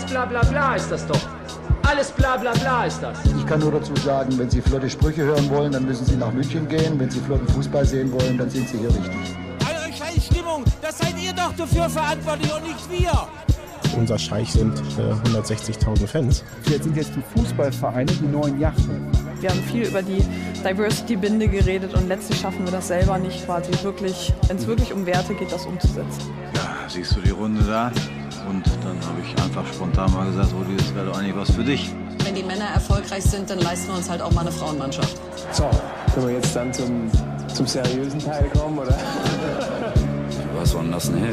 bla bla bla ist das doch. Alles bla bla bla ist das. Ich kann nur dazu sagen, wenn Sie flotte Sprüche hören wollen, dann müssen Sie nach München gehen. Wenn Sie flotten Fußball sehen wollen, dann sind Sie hier richtig. Eure Scheißstimmung, das seid ihr doch dafür verantwortlich und nicht wir. Unser Scheich sind 160.000 Fans. Jetzt sind jetzt die Fußballvereine die neuen Yachten. Wir haben viel über die Diversity-Binde geredet und letztlich schaffen wir das selber nicht quasi wirklich, wenn es wirklich um Werte geht, das umzusetzen. Ja, siehst du die Runde da? Und dann habe ich einfach spontan mal gesagt, Rudi, das wäre doch eigentlich was für dich. Wenn die Männer erfolgreich sind, dann leisten wir uns halt auch mal eine Frauenmannschaft. So, können wir jetzt dann zum seriösen Teil kommen, oder? Was war denn das, ein Helm?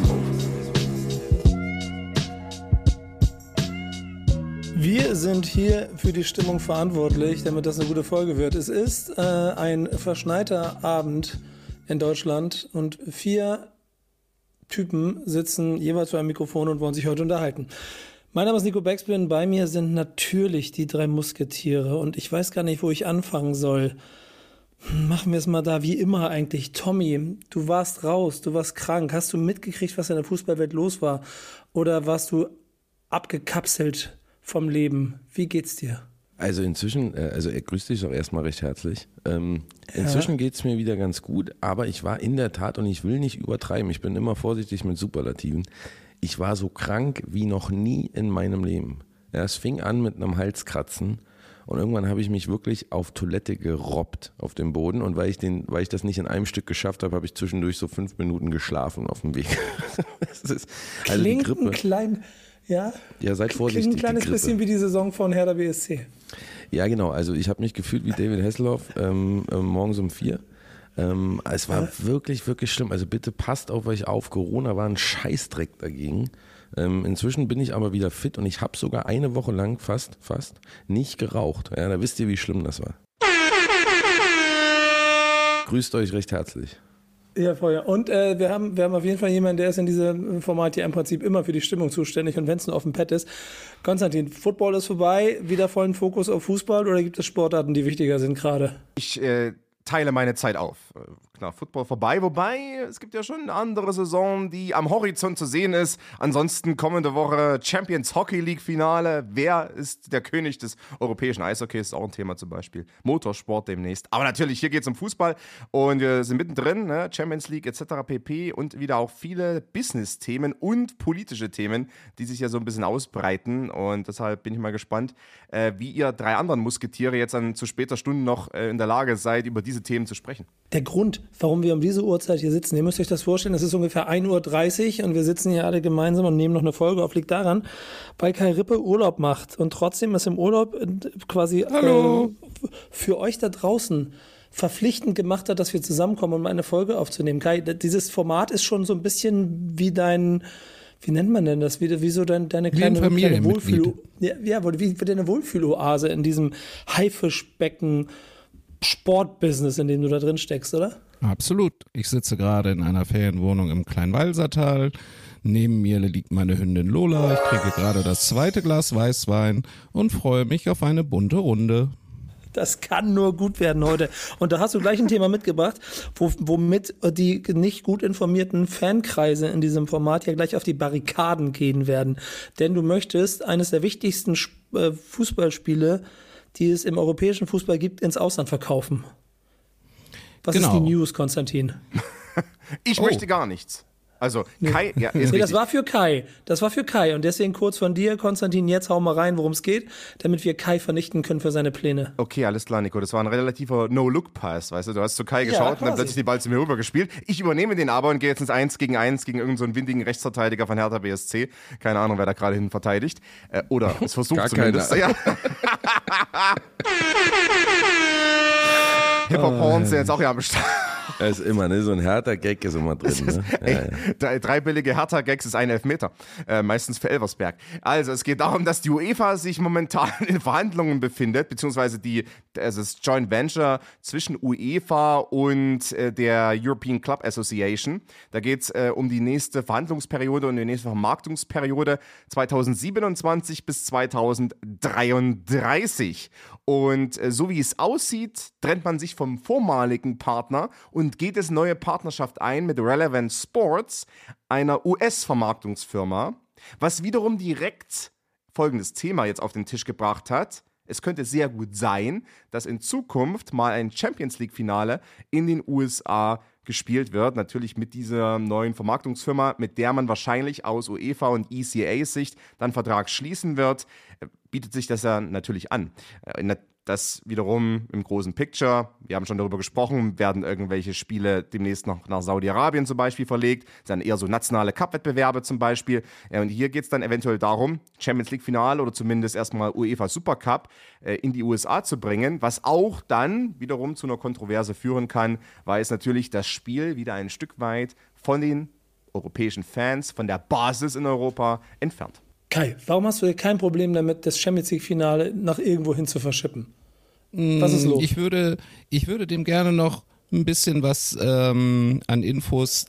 Wir sind hier für die Stimmung verantwortlich, damit das eine gute Folge wird. Es ist ein verschneiter Abend in Deutschland und 4 Typen sitzen jeweils vor einem Mikrofon und wollen sich heute unterhalten. Mein Name ist Nico Backspin, bei mir sind natürlich die 3 Musketiere und ich weiß gar nicht, wo ich anfangen soll. Machen wir es mal da, wie immer eigentlich. Tommy, du warst raus, du warst krank. Hast du mitgekriegt, was in der Fußballwelt los war? Oder warst du abgekapselt vom Leben? Wie geht's dir? Also inzwischen, er grüßt dich auch erstmal recht herzlich. Inzwischen geht's mir wieder ganz gut, aber ich war in der Tat, und ich will nicht übertreiben, ich bin immer vorsichtig mit Superlativen, ich war so krank wie noch nie in meinem Leben. Ja, es fing an mit einem Halskratzen und irgendwann habe ich mich wirklich auf Toilette gerobbt auf dem Boden und weil ich das nicht in einem Stück geschafft habe, habe ich zwischendurch so 5 Minuten geschlafen auf dem Weg. Das ist, also klingt die Grippe. Ein klein... Ja, seid vorsichtig. Klingt ein kleines bisschen wie die Saison von Hertha BSC. Ja, genau. Also ich habe mich gefühlt wie David Hasselhoff morgens um 4. Es war wirklich, wirklich schlimm. Also bitte passt auf euch auf. Corona war ein Scheißdreck dagegen. Inzwischen bin ich aber wieder fit und ich habe sogar eine Woche lang fast nicht geraucht. Ja, da wisst ihr, wie schlimm das war. Grüßt euch recht herzlich. Ja, vorher. Und wir haben auf jeden Fall jemanden, der ist in diesem Format hier im Prinzip immer für die Stimmung zuständig und wenn es nur auf dem Pad ist. Konstantin, Football ist vorbei, wieder vollen Fokus auf Fußball oder gibt es Sportarten, die wichtiger sind gerade? Ich teile meine Zeit auf. Klar, Football vorbei, wobei es gibt ja schon eine andere Saison, die am Horizont zu sehen ist. Ansonsten kommende Woche Champions Hockey League Finale. Wer ist der König des europäischen Eishockeys? Ist auch ein Thema zum Beispiel. Motorsport demnächst. Aber natürlich, hier geht es um Fußball und wir sind mittendrin, ne? Champions League etc. pp. Und wieder auch viele Business-Themen und politische Themen, die sich ja so ein bisschen ausbreiten. Und deshalb bin ich mal gespannt, wie ihr 3 anderen Musketiere jetzt dann zu später Stunde noch in der Lage seid, über diese Themen zu sprechen. Der Grund, warum wir um diese Uhrzeit hier sitzen, ihr müsst euch das vorstellen, es ist ungefähr 1:30 Uhr und wir sitzen hier alle gemeinsam und nehmen noch eine Folge auf, liegt daran, weil Kai Rippe Urlaub macht und trotzdem ist im Urlaub quasi für euch da draußen verpflichtend gemacht hat, dass wir zusammenkommen, um eine Folge aufzunehmen. Kai, dieses Format ist schon so ein bisschen wie dein... Wie nennt man denn das? Wie so deine kleine wie deine Wohlfühloase in diesem Haifischbecken Sportbusiness, in dem du da drin steckst, oder? Absolut. Ich sitze gerade in einer Ferienwohnung im Kleinwalsertal. Neben mir liegt meine Hündin Lola. Ich trinke gerade das 2. Glas Weißwein und freue mich auf eine bunte Runde. Das kann nur gut werden heute. Und da hast du gleich ein Thema mitgebracht, womit die nicht gut informierten Fankreise in diesem Format ja gleich auf die Barrikaden gehen werden. Denn du möchtest eines der wichtigsten Fußballspiele, die es im europäischen Fußball gibt, ins Ausland verkaufen. Was ist die News, Konstantin? Ich möchte gar nichts. Also Kai, ja, ist das war für Kai. Das war für Kai. Und deswegen kurz von dir, Konstantin, jetzt hau mal rein, worum es geht, damit wir Kai vernichten können für seine Pläne. Okay, alles klar, Nico. Das war ein relativer No-Look-Pass, weißt du. Du hast zu Kai geschaut und dann plötzlich die Ball zu mir rüber gespielt. Ich übernehme den aber und gehe jetzt ins 1 gegen 1 gegen irgendeinen so windigen Rechtsverteidiger von Hertha BSC. Keine Ahnung, wer da gerade hin verteidigt. Oder es versucht zumindest. Ja. Hip-Hop-Horns sind jetzt auch ja am Start. Das ist immer, ne? So ein Hertha-Gag ist immer drin. Ne? 3 billige Hertha-Gags ist ein Elfmeter. Meistens für Elversberg. Also es geht darum, dass die UEFA sich momentan in Verhandlungen befindet, beziehungsweise das Joint Venture zwischen UEFA und der European Club Association. Da geht es um die nächste Verhandlungsperiode und die nächste Vermarktungsperiode 2027 bis 2033. Und so wie es aussieht, trennt man sich vom vormaligen Partner und geht es neue Partnerschaft ein mit Relevant Sports, einer US-Vermarktungsfirma, was wiederum direkt folgendes Thema jetzt auf den Tisch gebracht hat. Es könnte sehr gut sein, dass in Zukunft mal ein Champions-League-Finale in den USA gespielt wird. Natürlich mit dieser neuen Vermarktungsfirma, mit der man wahrscheinlich aus UEFA und ECA-Sicht dann Vertrag schließen wird, bietet sich das ja natürlich an. Das wiederum im großen Picture, wir haben schon darüber gesprochen, werden irgendwelche Spiele demnächst noch nach Saudi-Arabien zum Beispiel verlegt, dann eher so nationale Cup-Wettbewerbe zum Beispiel. Und hier geht es dann eventuell darum, Champions-League-Finale oder zumindest erstmal UEFA Supercup in die USA zu bringen, was auch dann wiederum zu einer Kontroverse führen kann, weil es natürlich das Spiel wieder ein Stück weit von den europäischen Fans, von der Basis in Europa entfernt. Kai, warum hast du kein Problem damit, das Champions League-Finale nach irgendwo hin zu verschippen? Was ist los? Ich würde dem gerne noch ein bisschen was an Infos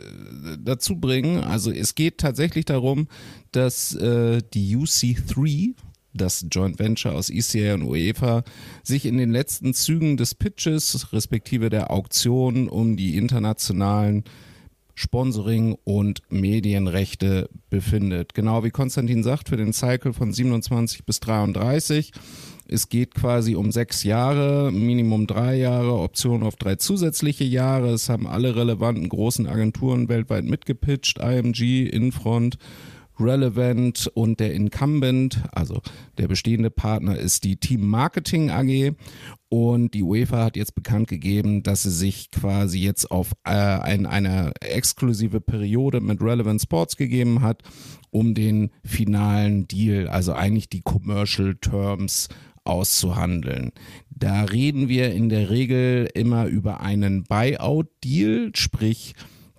dazu bringen. Also es geht tatsächlich darum, dass die UC3, das Joint Venture aus ECA und UEFA, sich in den letzten Zügen des Pitches, respektive der Auktion um die internationalen Sponsoring- und Medienrechte befindet. Genau wie Konstantin sagt, für den Cycle von 27 bis 33. Es geht quasi um 6 Jahre, Minimum 3 Jahre, Option auf 3 zusätzliche Jahre. Es haben alle relevanten großen Agenturen weltweit mitgepitcht, IMG, Infront, Relevant und der Incumbent, also der bestehende Partner, ist die Team Marketing AG. Und die UEFA hat jetzt bekannt gegeben, dass sie sich quasi jetzt auf eine exklusive Periode mit Relevant Sports gegeben hat, um den finalen Deal, also eigentlich die Commercial Terms auszuhandeln. Da reden wir in der Regel immer über einen Buyout-Deal, sprich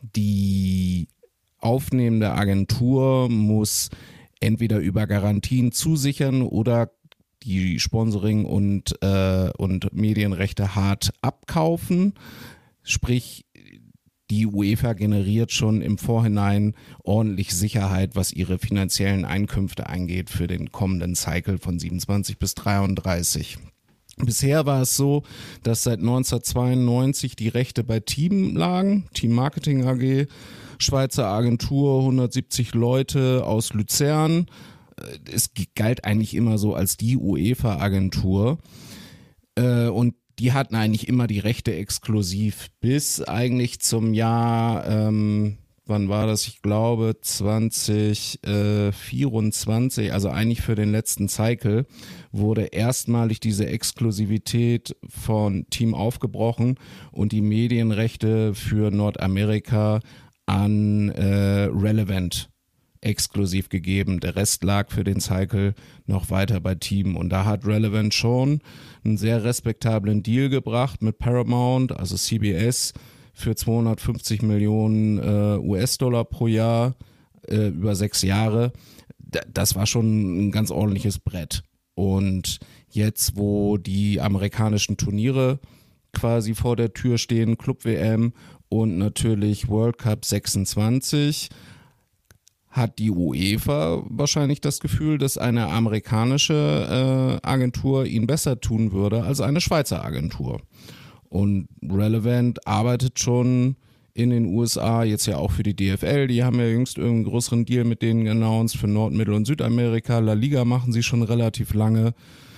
die aufnehmende Agentur muss entweder über Garantien zusichern oder die Sponsoring- und Medienrechte hart abkaufen. Sprich, die UEFA generiert schon im Vorhinein ordentlich Sicherheit, was ihre finanziellen Einkünfte angeht für den kommenden Cycle von 27 bis 33. Bisher war es so, dass seit 1992 die Rechte bei Team lagen, Team Marketing AG, Schweizer Agentur, 170 Leute aus Luzern. Es galt eigentlich immer so als die UEFA-Agentur und die hatten eigentlich immer die Rechte exklusiv bis eigentlich zum Jahr, wann war das? Ich glaube 2024, also eigentlich für den letzten Cycle, wurde erstmalig diese Exklusivität von Team aufgebrochen und die Medienrechte für Nordamerika an Relevant exklusiv gegeben. Der Rest lag für den Cycle noch weiter bei Team. Und da hat Relevant schon einen sehr respektablen Deal gebracht mit Paramount, also CBS, für 250 Millionen US-Dollar pro Jahr über 6 Jahre. Das war schon ein ganz ordentliches Brett. Und jetzt, wo die amerikanischen Turniere quasi vor der Tür stehen, Club-WM und natürlich World Cup 26, hat die UEFA wahrscheinlich das Gefühl, dass eine amerikanische Agentur ihnen besser tun würde als eine Schweizer Agentur. Und Relevant arbeitet schon in den USA, jetzt ja auch für die DFL, die haben ja jüngst irgendeinen größeren Deal mit denen announced, für Nord-, Mittel- und Südamerika. La Liga machen sie schon relativ lange,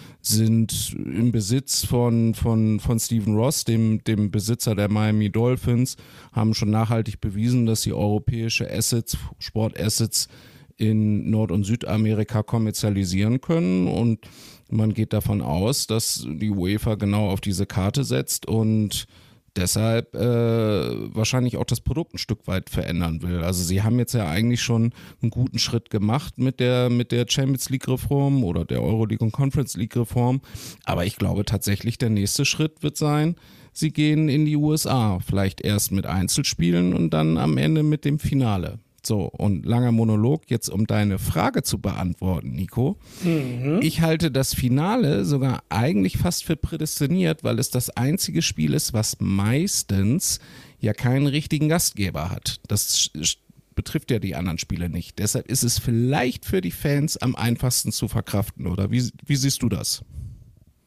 sind im Besitz von Stephen Ross, dem Besitzer der Miami Dolphins, haben schon nachhaltig bewiesen, dass sie europäische Assets, Sportassets in Nord- und Südamerika kommerzialisieren können, und man geht davon aus, dass die UEFA genau auf diese Karte setzt und deshalb wahrscheinlich auch das Produkt ein Stück weit verändern will. Also sie haben jetzt ja eigentlich schon einen guten Schritt gemacht mit der Champions League Reform oder der Euroleague und Conference League Reform. Aber ich glaube tatsächlich, der nächste Schritt wird sein, sie gehen in die USA. Vielleicht erst mit Einzelspielen und dann am Ende mit dem Finale. So, und langer Monolog, jetzt um deine Frage zu beantworten, Nico. Ich halte das Finale sogar eigentlich fast für prädestiniert, weil es das einzige Spiel ist, was meistens ja keinen richtigen Gastgeber hat. Das betrifft ja die anderen Spiele nicht. Deshalb ist es vielleicht für die Fans am einfachsten zu verkraften, oder? Wie siehst du das?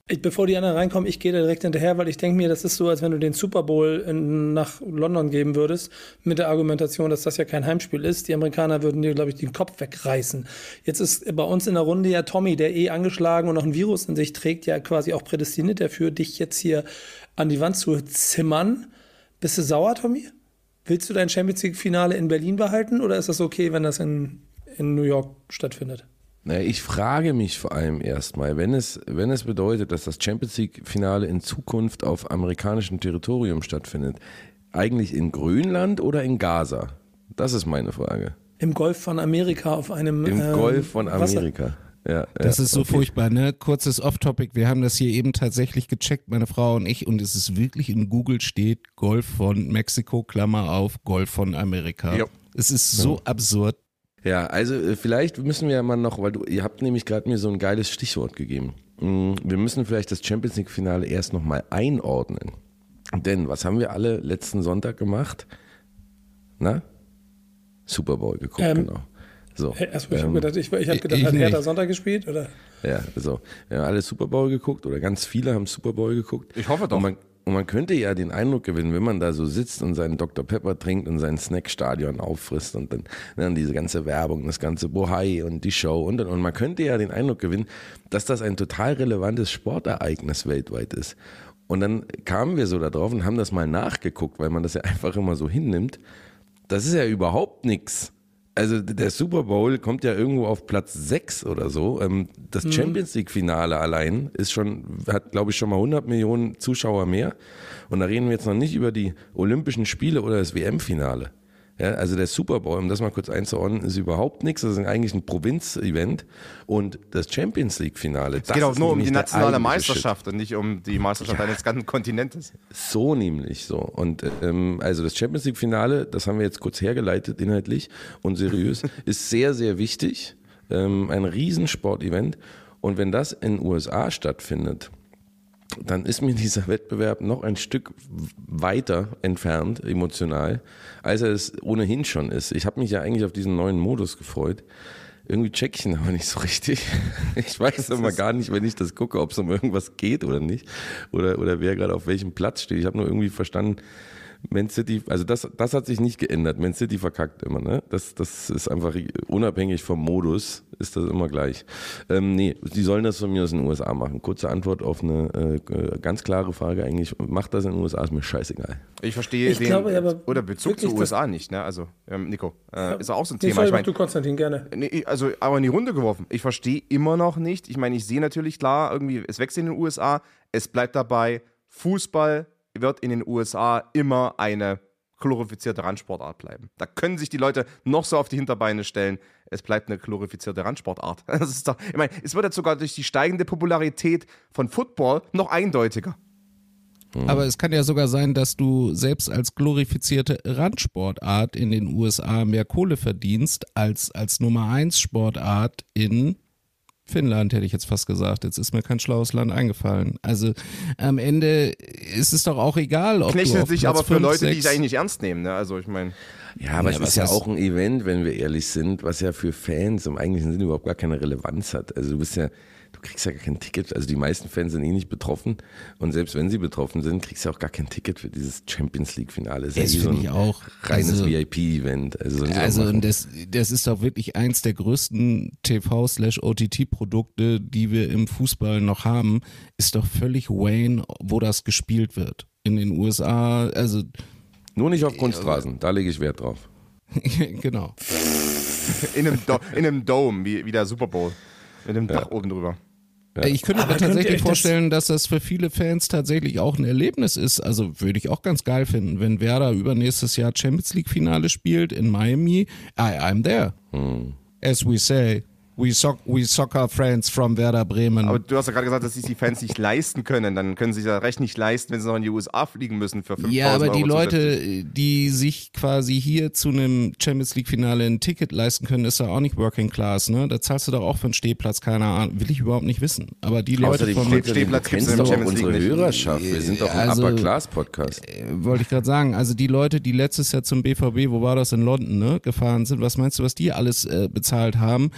Bevor die anderen reinkommen, ich gehe da direkt hinterher, weil ich denke mir, das ist so, als wenn du den Super Bowl nach London geben würdest, mit der Argumentation, dass das ja kein Heimspiel ist. Die Amerikaner würden dir, glaube ich, den Kopf wegreißen. Jetzt ist bei uns in der Runde ja Tommy, der angeschlagen und noch ein Virus in sich trägt, ja quasi auch prädestiniert dafür, dich jetzt hier an die Wand zu zimmern. Bist du sauer, Tommy? Willst du dein Champions League-Finale in Berlin behalten oder ist das okay, wenn das in New York stattfindet? Naja, ich frage mich vor allem erstmal, wenn es bedeutet, dass das Champions League-Finale in Zukunft auf amerikanischem Territorium stattfindet, eigentlich in Grönland oder in Gaza? Das ist meine Frage. Im Golf von Amerika auf einem Im Golf von Amerika. Ja, das ist so furchtbar, ne? Kurzes Off-Topic. Wir haben das hier eben tatsächlich gecheckt, meine Frau und ich, und es ist wirklich in Google steht Golf von Mexiko, Klammer auf, Golf von Amerika. Jo. Es ist so absurd. Ja, also vielleicht müssen wir ja mal noch, weil ihr habt nämlich gerade mir so ein geiles Stichwort gegeben. Wir müssen vielleicht das Champions League Finale erst nochmal einordnen. Denn was haben wir alle letzten Sonntag gemacht? Na? Super Bowl geguckt, genau. So, ich habe gedacht, hat Hertha Sonntag gespielt, oder? Ja, so. Wir haben alle Super Bowl geguckt oder ganz viele haben Super Bowl geguckt. Ich hoffe doch. Und man könnte ja den Eindruck gewinnen, wenn man da so sitzt und seinen Dr. Pepper trinkt und sein Snackstadion auffrisst und dann diese ganze Werbung, das ganze Bohai und die Show und man könnte ja den Eindruck gewinnen, dass das ein total relevantes Sportereignis weltweit ist. Und dann kamen wir so da drauf und haben das mal nachgeguckt, weil man das ja einfach immer so hinnimmt. Das ist ja überhaupt nichts. Also der Super Bowl kommt ja irgendwo auf Platz 6 oder so. Das Champions League Finale allein hat glaube ich schon mal 100 Millionen Zuschauer mehr. Und da reden wir jetzt noch nicht über die Olympischen Spiele oder das WM-Finale. Ja, also der Super Bowl, um das mal kurz einzuordnen, ist überhaupt nichts. Das ist eigentlich ein Provinz-Event. Und das Champions League-Finale, es geht auch nur um die nationale Meisterschaft und nicht um die Meisterschaft eines ganzen Kontinentes. So nämlich so. Und also das Champions League-Finale, das haben wir jetzt kurz hergeleitet inhaltlich und seriös, ist sehr, sehr wichtig. Ein Riesensport-Event. Und wenn das in den USA stattfindet, dann ist mir dieser Wettbewerb noch ein Stück weiter entfernt, emotional, als er es ohnehin schon ist. Ich habe mich ja eigentlich auf diesen neuen Modus gefreut. Irgendwie check ich ihn aber nicht so richtig. Ich weiß immer gar nicht, wenn ich das gucke, ob es um irgendwas geht oder nicht. Oder wer gerade auf welchem Platz steht. Ich habe nur irgendwie verstanden, Man City, also das hat sich nicht geändert. Man City verkackt immer, ne? Das ist einfach unabhängig vom Modus, ist das immer gleich. Nee, die sollen das von mir aus in den USA machen. Kurze Antwort auf eine ganz klare Frage eigentlich. Macht das in den USA, ist mir scheißegal. Ich verstehe oder Bezug zu USA nicht, ne? Also, Nico, ist auch so ein Thema. Sorry, ich mein, du Konstantin, gerne. Nee, also, aber in die Runde geworfen. Ich verstehe immer noch nicht. Ich meine, ich sehe natürlich klar, irgendwie, es wächst in den USA. Es bleibt dabei, Fußball wird in den USA immer eine glorifizierte Randsportart bleiben. Da können sich die Leute noch so auf die Hinterbeine stellen. Es bleibt eine glorifizierte Randsportart. Das ist doch, ich meine, es wird jetzt sogar durch die steigende Popularität von Football noch eindeutiger. Aber es kann ja sogar sein, dass du selbst als glorifizierte Randsportart in den USA mehr Kohle verdienst als Nummer 1 Sportart in Finnland, hätte ich jetzt fast gesagt. Jetzt ist mir kein schlaues Land eingefallen. Also am Ende ist es doch auch egal, ob knechtet du auf sich Platz aber für 5, Leute, 6, die es eigentlich nicht ernst nehmen. Ne? Also ich meine... Ja, aber es ist ja auch ein Event, wenn wir ehrlich sind, was ja für Fans im eigentlichen Sinne überhaupt gar keine Relevanz hat. Also du kriegst ja gar kein Ticket. Also die meisten Fans sind nicht betroffen. Und selbst wenn sie betroffen sind, kriegst du auch gar kein Ticket für dieses Champions League Finale. Das ist ja so ein auch reines VIP-Event. Also und das ist doch wirklich eins der größten TV/OTT-Produkte, die wir im Fußball noch haben. Ist doch völlig Wayne, wo das gespielt wird. In den USA, also... Nur nicht auf Kunstrasen, da lege ich Wert drauf. Genau. In einem Dome, wie der Super Bowl. Mit dem Dach oben drüber. Ja. Ich könnte mir tatsächlich vorstellen, dass das für viele Fans tatsächlich auch ein Erlebnis ist. Also würde ich auch ganz geil finden, wenn Werder übernächstes Jahr Champions League Finale spielt in Miami. I'm there. As we say. We soccer friends from Werder Bremen. Aber du hast ja gerade gesagt, dass sich die Fans nicht leisten können. Dann können sie sich ja recht nicht leisten, wenn sie noch in die USA fliegen müssen für 5.000 Euro. Ja, aber die Leute, die sich quasi hier zu einem Champions League Finale ein Ticket leisten können, ist ja auch nicht Working Class, ne? Da zahlst du doch auch für einen Stehplatz, keine Ahnung. Will ich überhaupt nicht wissen. Aber die Leute vom Stehplatz gibt es doch unsere Hörerschaft. Wir sind doch ein Upper Class Podcast. Wollte ich gerade sagen. Also die Leute, die letztes Jahr zum BVB, wo war das, in London, ne, gefahren sind, was meinst du, was die alles bezahlt haben?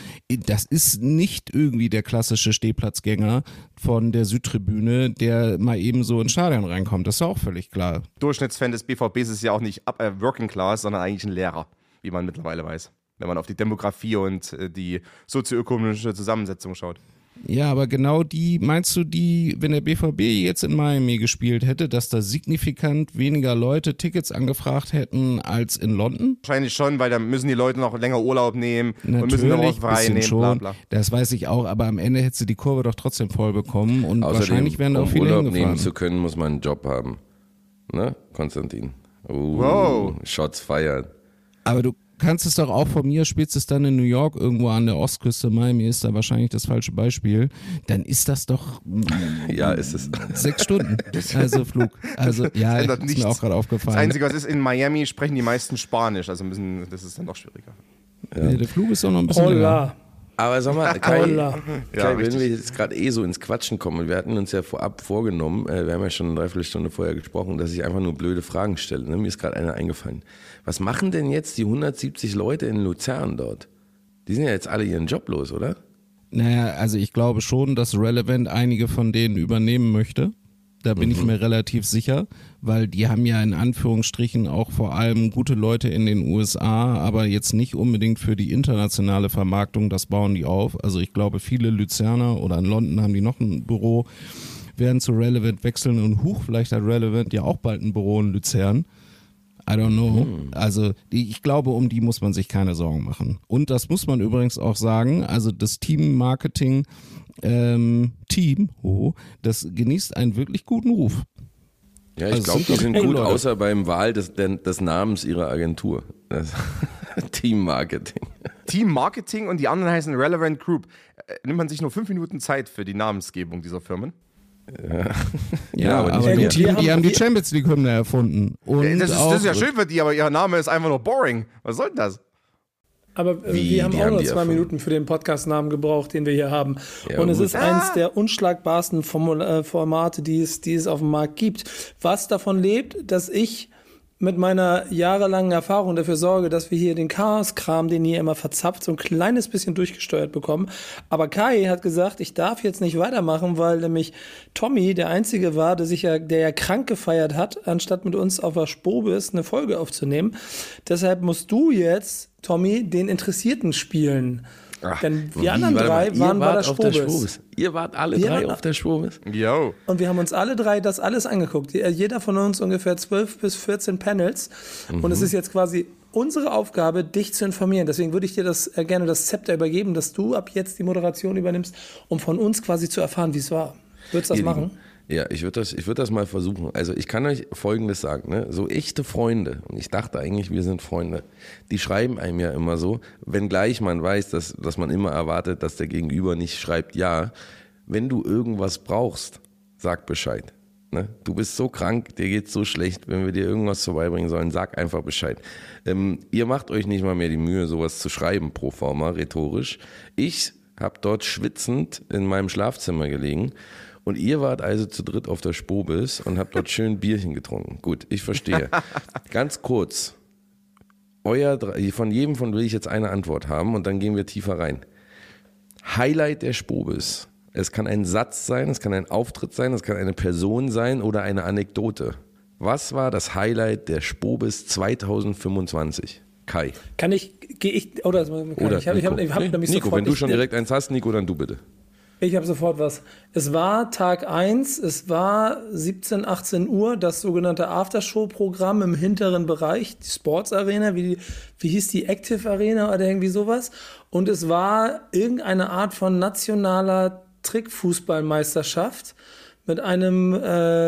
das ist nicht irgendwie der klassische Stehplatzgänger von der Südtribüne, der mal eben so ins Stadion reinkommt. Das ist auch völlig klar. Durchschnittsfan des BVBs ist ja auch nicht Working Class, sondern eigentlich ein Lehrer, wie man mittlerweile weiß, wenn man auf die Demografie und die sozioökonomische Zusammensetzung schaut. Ja, aber genau meinst du wenn der BVB jetzt in Miami gespielt hätte, dass da signifikant weniger Leute Tickets angefragt hätten als in London? Wahrscheinlich schon, weil da müssen die Leute noch länger Urlaub nehmen Natürlich, und müssen noch was frei nehmen, schon. bla bla. Das weiß ich auch, aber am Ende hättest du die Kurve doch trotzdem voll bekommen und Außerdem, wahrscheinlich wären da auch viele Urlaub hingefahren. nehmen zu können, muss man einen Job haben. Ne, Konstantin? Wow. Shots fired. Aber du kannst es doch auch von mir, spielst es dann in New York irgendwo an der Ostküste, Miami ist da wahrscheinlich das falsche Beispiel, dann ist das doch ja, ist es. 6 Stunden, also Flug. Also ja, das ist mir auch gerade aufgefallen. Das Einzige, was ist, in Miami sprechen die meisten Spanisch, also das ist dann noch schwieriger. Ja. Der Flug ist doch noch ein bisschen länger. Aber sag mal, Kai, Ja, wenn wir jetzt gerade so ins Quatschen kommen, wir hatten uns ja vorab vorgenommen, wir haben ja schon eine Dreiviertelstunde vorher gesprochen, dass ich einfach nur blöde Fragen stelle. Ne? Mir ist gerade eine eingefallen. Was machen denn jetzt die 170 Leute in Luzern dort? Die sind ja jetzt alle ihren Job los, oder? Naja, also ich glaube schon, dass Relevant einige von denen übernehmen möchte. Da bin ich mir relativ sicher, weil die haben ja in Anführungsstrichen auch vor allem gute Leute in den USA, aber jetzt nicht unbedingt für die internationale Vermarktung, das bauen die auf. Also ich glaube, viele Luzerner oder in London haben die noch ein Büro, werden zu Relevant wechseln und vielleicht hat Relevant ja auch bald ein Büro in Luzern. I don't know. Also ich glaube, um die muss man sich keine Sorgen machen. Und das muss man übrigens auch sagen, also das Team-Marketing das genießt einen wirklich guten Ruf. Ja, ich glaube, die sind gut, Leute. Außer beim Wahl des Namens ihrer Agentur. Team-Marketing. Team-Marketing und die anderen heißen Relevant Group. Nimmt man sich nur 5 Minuten Zeit für die Namensgebung dieser Firmen? Ja, aber die haben die Champions League-Hymne erfunden. Und das ist ja schön für die, aber ihr Name ist einfach nur boring. Was soll denn das? Aber wir haben auch nur 2 Minuten für den Podcast-Namen gebraucht, den wir hier haben. Ja, und es ist eins der unschlagbarsten Formate, die es auf dem Markt gibt. Was davon lebt, dass ich mit meiner jahrelangen Erfahrung dafür sorge, dass wir hier den Chaos-Kram, den ihr immer verzapft, so ein kleines bisschen durchgesteuert bekommen. Aber Kai hat gesagt, ich darf jetzt nicht weitermachen, weil nämlich Tommy der Einzige war, der ja krank gefeiert hat, anstatt mit uns auf der Spobis eine Folge aufzunehmen. Deshalb musst du jetzt, Tommy, den Interessierten spielen. Ach, denn die anderen 3 waren bei der Spobis. Ihr wart alle 3 auf der Spobis? Jo. Und wir haben uns alle 3 das alles angeguckt. Jeder von uns ungefähr 12 bis 14 Panels. Und es ist jetzt quasi unsere Aufgabe, dich zu informieren. Deswegen würde ich dir gerne das Zepter übergeben, dass du ab jetzt die Moderation übernimmst, um von uns quasi zu erfahren, wie es war. Würdest du das machen? Ja, ich würde das mal versuchen. Also ich kann euch Folgendes sagen, ne? So echte Freunde, und ich dachte eigentlich, wir sind Freunde, die schreiben einem ja immer so, wenngleich man weiß, dass man immer erwartet, dass der Gegenüber nicht schreibt, ja, wenn du irgendwas brauchst, sag Bescheid. Ne? Du bist so krank, dir geht's so schlecht, wenn wir dir irgendwas vorbeibringen sollen, sag einfach Bescheid. Ihr macht euch nicht mal mehr die Mühe, sowas zu schreiben, pro forma, rhetorisch. Ich habe dort schwitzend in meinem Schlafzimmer gelegen. Und ihr wart also zu dritt auf der Spobis und habt dort schön Bierchen getrunken. Gut, ich verstehe. Ganz kurz, von jedem von will ich jetzt eine Antwort haben und dann gehen wir tiefer rein. Highlight der Spobis. Es kann ein Satz sein, es kann ein Auftritt sein, es kann eine Person sein oder eine Anekdote. Was war das Highlight der Spobis 2025? Kai. Nico, wenn du schon direkt eins hast, Nico, dann du bitte. Ich habe sofort was. Es war Tag 1, es war 17, 18 Uhr, das sogenannte Aftershow-Programm im hinteren Bereich, die Sports Arena, wie hieß die, Active Arena oder irgendwie sowas. Und es war irgendeine Art von nationaler Trickfußballmeisterschaft mit einem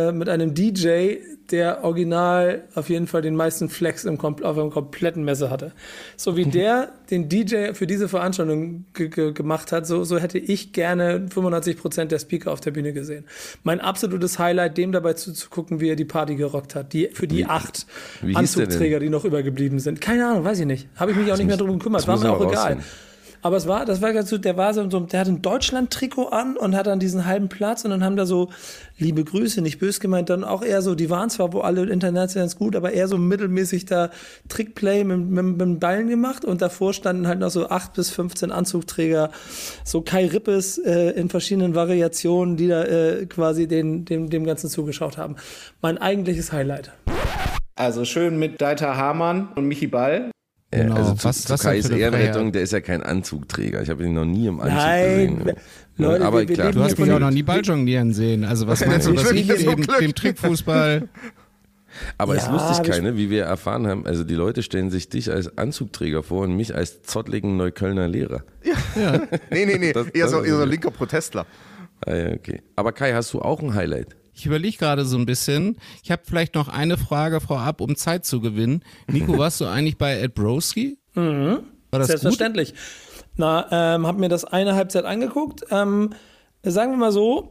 DJ, der original auf jeden Fall den meisten Flex auf einem kompletten Messe hatte. So wie der den DJ für diese Veranstaltung gemacht hat, so hätte ich gerne 95% der Speaker auf der Bühne gesehen. Mein absolutes Highlight, dem dabei zuzugucken, wie er die Party gerockt hat. Für die 8 Anzugträger, die noch übergeblieben sind. Keine Ahnung, weiß ich nicht. Habe ich mich auch nicht mehr drum gekümmert. War mir auch egal. Aber das war ganz gut, der hat ein Deutschland-Trikot an und hat dann diesen halben Platz und dann haben da so, liebe Grüße, nicht böse gemeint, dann auch eher so, die waren zwar wo alle international gut, aber eher so mittelmäßig da Trickplay mit Ballen gemacht und davor standen halt noch so 8 bis 15 Anzugträger, so Kai Rippes in verschiedenen Variationen, die da quasi dem Ganzen zugeschaut haben. Mein eigentliches Highlight. Also schön mit Dieter Hamann und Michi Ball. Genau. Also zu Kais Ehrenrettung, der ist ja kein Anzugträger. Ich habe ihn noch nie im Anzug gesehen. Leute, aber klar, du hast mich auch noch nie Ball jonglieren sehen. Also was meinst du, dass ich dem Trickfußball... Aber es ist lustig, Kai, wie wir erfahren haben, also die Leute stellen sich dich als Anzugträger vor und mich als zottligen Neuköllner Lehrer. Ja. Nee, eher so linker Protestler. Ah, ja, okay. Aber Kai, hast du auch ein Highlight? Ich überlege gerade so ein bisschen. Ich habe vielleicht noch eine Frage vorab, um Zeit zu gewinnen. Nico, warst du eigentlich bei Ed Broski? Mhm. War das selbstverständlich. Gut? Na, hab mir das eine Halbzeit angeguckt. Sagen wir mal so,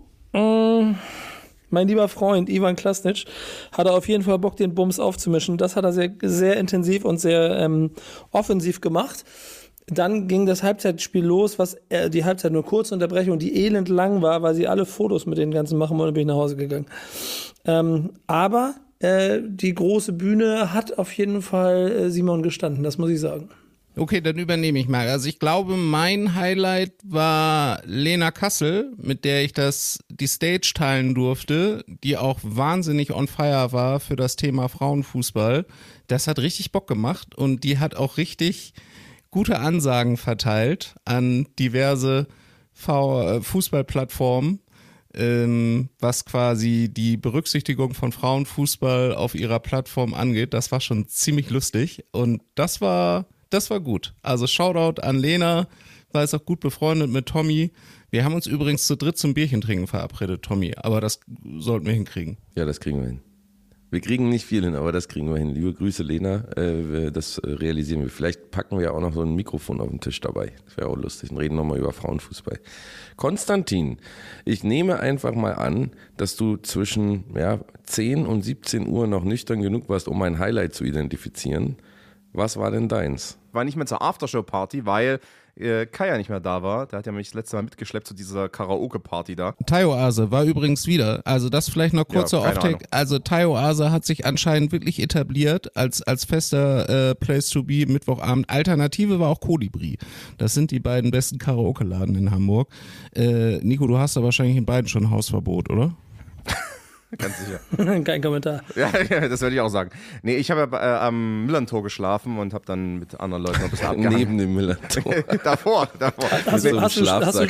mein lieber Freund Ivan Klasnic hatte auf jeden Fall Bock, den Bums aufzumischen. Das hat er sehr, sehr intensiv und sehr offensiv gemacht. Dann ging das Halbzeitspiel los, was die Halbzeit-nur-Kurzunterbrechung, die elend lang war, weil sie alle Fotos mit den ganzen machen wollen, und bin ich nach Hause gegangen. Aber die große Bühne hat auf jeden Fall Simon gestanden, das muss ich sagen. Okay, dann übernehme ich mal. Also ich glaube, mein Highlight war Lena Kassel, mit der ich die Stage teilen durfte, die auch wahnsinnig on fire war für das Thema Frauenfußball. Das hat richtig Bock gemacht und die hat auch richtig gute Ansagen verteilt an diverse Fußballplattformen, was quasi die Berücksichtigung von Frauenfußball auf ihrer Plattform angeht. Das war schon ziemlich lustig und das war gut. Also Shoutout an Lena, war jetzt auch gut befreundet mit Tommy. Wir haben uns übrigens zu dritt zum Bierchen trinken verabredet, Tommy, aber das sollten wir hinkriegen. Ja, das kriegen wir hin. Wir kriegen nicht viel hin, aber das kriegen wir hin. Liebe Grüße, Lena, das realisieren wir. Vielleicht packen wir auch noch so ein Mikrofon auf den Tisch dabei. Das wäre auch lustig und reden nochmal über Frauenfußball. Konstantin, ich nehme einfach mal an, dass du zwischen 10 und 17 Uhr noch nüchtern genug warst, um ein Highlight zu identifizieren. Was war denn deins? War nicht mehr zur Aftershow-Party, weil Kai ja nicht mehr da war. Der hat ja mich das letzte Mal mitgeschleppt zu dieser Karaoke-Party da. Tai Oase war übrigens wieder. Also das vielleicht noch kurzer Off-Take. Also Tai Oase hat sich anscheinend wirklich etabliert als fester Place to be Mittwochabend. Alternative war auch Kolibri. Das sind die beiden besten Karaoke-Laden in Hamburg. Nico, du hast da wahrscheinlich in beiden schon Hausverbot, oder? Ganz sicher. Kein Kommentar. Ja, das würde ich auch sagen. Nee, ich habe ja am Millantor geschlafen und habe dann mit anderen Leuten noch ein bisschen abgehangen. Neben dem Millantor. davor. Hast du Schlafsack.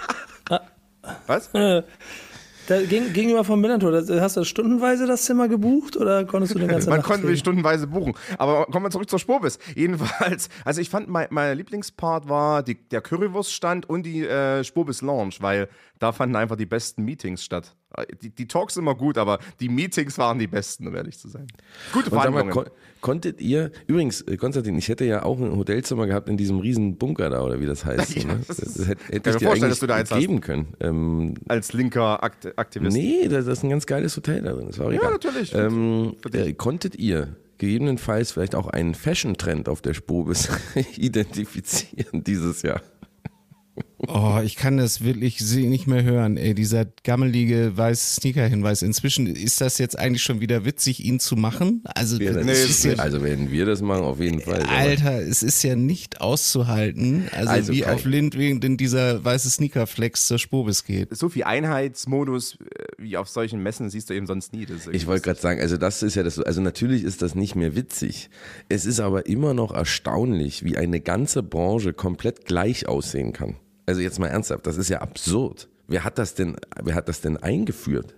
Was? Gegenüber vom Millantor, hast du stundenweise das Zimmer gebucht oder konntest du den ganzen Tag? Man konnte stundenweise buchen. Aber kommen wir zurück zur Spurbis. Jedenfalls, also ich fand, mein Lieblingspart war der Currywurststand und die Spurbis Lounge, weil da fanden einfach die besten Meetings statt. Die Talks immer gut, aber die Meetings waren die besten, um ehrlich zu sein. Gute Verhandlungen. Konntet ihr, übrigens, Konstantin, ich hätte ja auch ein Hotelzimmer gehabt in diesem riesen Bunker da, oder wie das heißt. Ja, ne? das hätte ich dir vorstellen, eigentlich dass du da eins geben können. Als linker Aktivist. Nee, das ist ein ganz geiles Hotel da drin. Das war egal. Ja, natürlich. Konntet ihr gegebenenfalls vielleicht auch einen Fashion-Trend auf der Spurbis identifizieren dieses Jahr? Oh, ich kann das wirklich nicht mehr hören, ey, dieser gammelige weiße Sneaker-Hinweis. Inzwischen ist das jetzt eigentlich schon wieder witzig, ihn zu machen. Also, also wenn wir das machen, auf jeden Fall. Alter, es ist ja nicht auszuhalten, also wie auf Lindwing dieser weiße Sneaker-Flex zur Spurbis geht. So viel Einheitsmodus wie auf solchen Messen siehst du eben sonst nie. Ich wollte gerade sagen, also das ist ja das, also natürlich ist das nicht mehr witzig. Es ist aber immer noch erstaunlich, wie eine ganze Branche komplett gleich aussehen kann. Also jetzt mal ernsthaft, das ist ja absurd. Wer hat das denn eingeführt?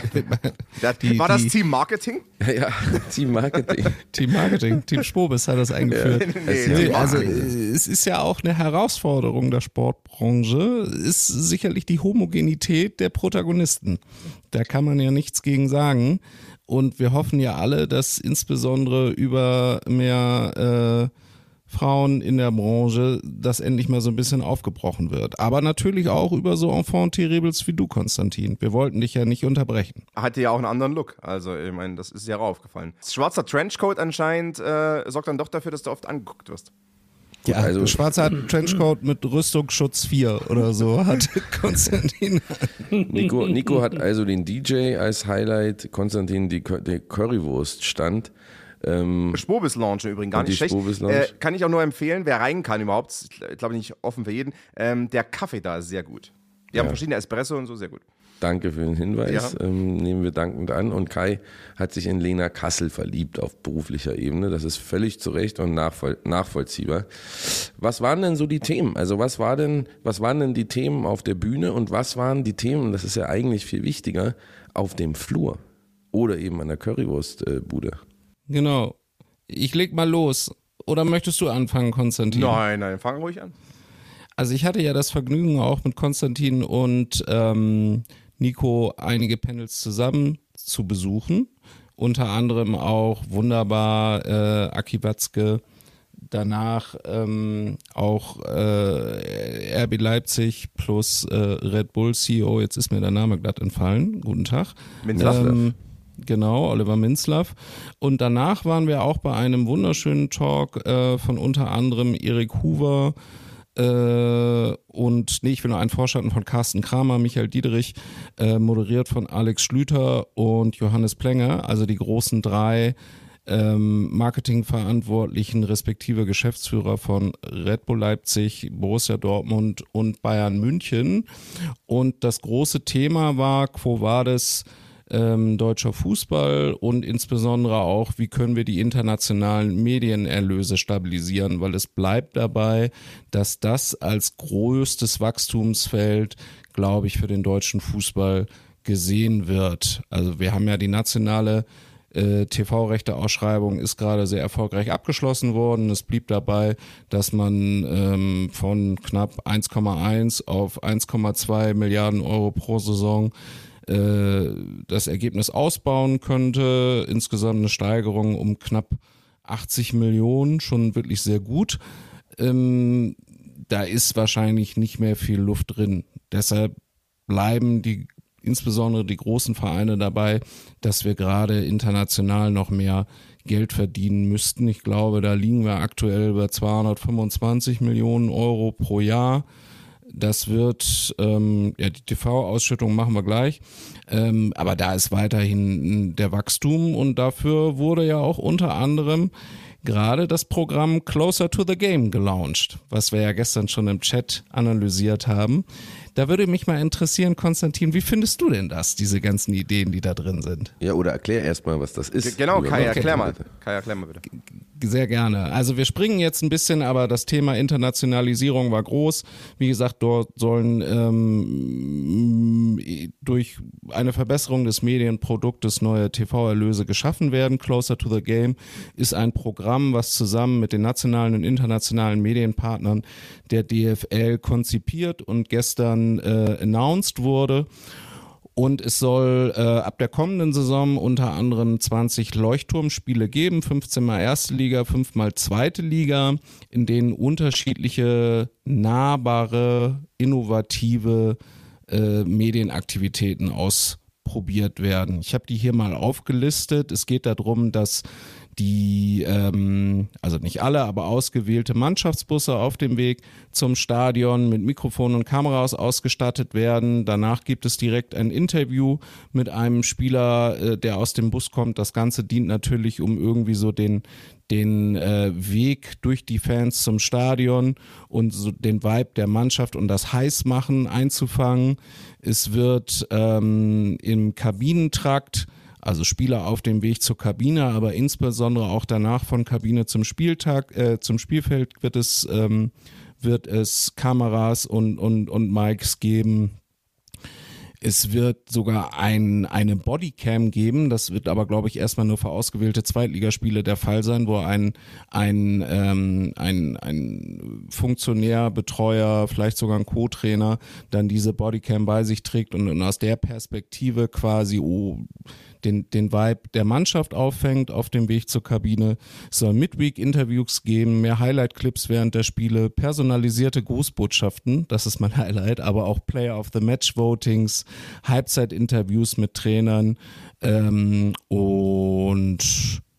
War das Team Marketing? Ja, Team Marketing. Team Marketing, Team Spurbis hat das eingeführt. Also es ist ja auch eine Herausforderung der Sportbranche, ist sicherlich die Homogenität der Protagonisten. Da kann man ja nichts gegen sagen. Und wir hoffen ja alle, dass insbesondere über mehr Frauen in der Branche, das endlich mal so ein bisschen aufgebrochen wird. Aber natürlich auch über so Enfant terribles wie du, Konstantin. Wir wollten dich ja nicht unterbrechen. Hatte ja auch einen anderen Look. Also, ich meine, das ist ja auch aufgefallen. Schwarzer Trenchcoat anscheinend sorgt dann doch dafür, dass du oft angeguckt wirst. Gut, ja, also Schwarzer hat einen Trenchcoat mit Rüstungsschutz 4 oder so, hat Konstantin. Nico hat also den DJ als Highlight, Konstantin die Currywurst stand. Spobis Lounge übrigens, gar nicht schlecht. Kann ich auch nur empfehlen, wer rein kann überhaupt, ich glaube nicht offen für jeden, der Kaffee da ist sehr gut. Die haben verschiedene Espresso und so, sehr gut. Danke für den Hinweis, nehmen wir dankend an. Und Kai hat sich in Lena Kassel verliebt auf beruflicher Ebene. Das ist völlig zu Recht und nachvollziehbar. Was waren denn so die Themen? Also was waren denn die Themen auf der Bühne und was waren die Themen, das ist ja eigentlich viel wichtiger, auf dem Flur oder eben an der Currywurstbude? Genau. Ich leg mal los. Oder möchtest du anfangen, Konstantin? Nein, fang ruhig an. Also ich hatte ja das Vergnügen, auch mit Konstantin und Nico einige Panels zusammen zu besuchen. Unter anderem auch wunderbar Aki Watzke, danach auch RB Leipzig plus Red Bull CEO, jetzt ist mir der Name glatt entfallen. Guten Tag. Genau, Oliver Minzlaff. Und danach waren wir auch bei einem wunderschönen Talk von unter anderem Erik Hoover, ich will nur einen Vorschatten von Carsten Kramer, Michael Diederich, moderiert von Alex Schlüter und Johannes Plenger, also die großen 3 Marketingverantwortlichen respektive Geschäftsführer von Red Bull Leipzig, Borussia Dortmund und Bayern München. Und das große Thema war Quo Vadis deutscher Fußball und insbesondere auch, wie können wir die internationalen Medienerlöse stabilisieren, weil es bleibt dabei, dass das als größtes Wachstumsfeld, glaube ich, für den deutschen Fußball gesehen wird. Also wir haben ja die nationale TV-Rechte-Ausschreibung ist gerade sehr erfolgreich abgeschlossen worden. Es blieb dabei, dass man von knapp 1,1 auf 1,2 Milliarden Euro pro Saison das Ergebnis ausbauen könnte. Insgesamt eine Steigerung um knapp 80 Millionen, schon wirklich sehr gut. Da ist wahrscheinlich nicht mehr viel Luft drin. Deshalb bleiben insbesondere die großen Vereine dabei, dass wir gerade international noch mehr Geld verdienen müssten. Ich glaube, da liegen wir aktuell bei 225 Millionen Euro pro Jahr. Das wird, die TV-Ausschüttung machen wir gleich, aber da ist weiterhin der Wachstum und dafür wurde ja auch unter anderem gerade das Programm Closer to the Game gelauncht, was wir ja gestern schon im Chat analysiert haben. Da würde mich mal interessieren, Konstantin, wie findest du denn das, diese ganzen Ideen, die da drin sind? Ja, oder erklär erstmal, was das ist. Genau, Kai, erklär mal bitte. Sehr gerne. Also wir springen jetzt ein bisschen, aber das Thema Internationalisierung war groß. Wie gesagt, dort sollen durch eine Verbesserung des Medienproduktes neue TV-Erlöse geschaffen werden. Closer to the Game ist ein Programm, was zusammen mit den nationalen und internationalen Medienpartnern der DFL konzipiert und gestern announced wurde. Und es soll ab der kommenden Saison unter anderem 20 Leuchtturmspiele geben, 15 mal erste Liga, 5 mal zweite Liga, in denen unterschiedliche, nahbare, innovative Medienaktivitäten ausprobiert werden. Ich habe die hier mal aufgelistet. Es geht darum, dass die, also nicht alle, aber ausgewählte Mannschaftsbusse auf dem Weg zum Stadion mit Mikrofonen und Kameras ausgestattet werden. Danach gibt es direkt ein Interview mit einem Spieler, der aus dem Bus kommt. Das Ganze dient natürlich, um irgendwie so den Weg durch die Fans zum Stadion und so den Vibe der Mannschaft und das Heißmachen einzufangen. Es wird im Kabinentrakt, also Spieler auf dem Weg zur Kabine, aber insbesondere auch danach von Kabine zum Spielfeld wird es Kameras und Mics geben. Es wird sogar eine Bodycam geben, das wird aber, glaube ich, erstmal nur für ausgewählte Zweitligaspiele der Fall sein, wo ein Funktionär, Betreuer, vielleicht sogar ein Co-Trainer dann diese Bodycam bei sich trägt und aus der Perspektive quasi den Vibe der Mannschaft auffängt auf dem Weg zur Kabine. Es soll Midweek-Interviews geben, mehr Highlight-Clips während der Spiele, personalisierte Grußbotschaften, das ist mein Highlight, aber auch Player of the Match-Votings, Halbzeit-Interviews mit Trainern und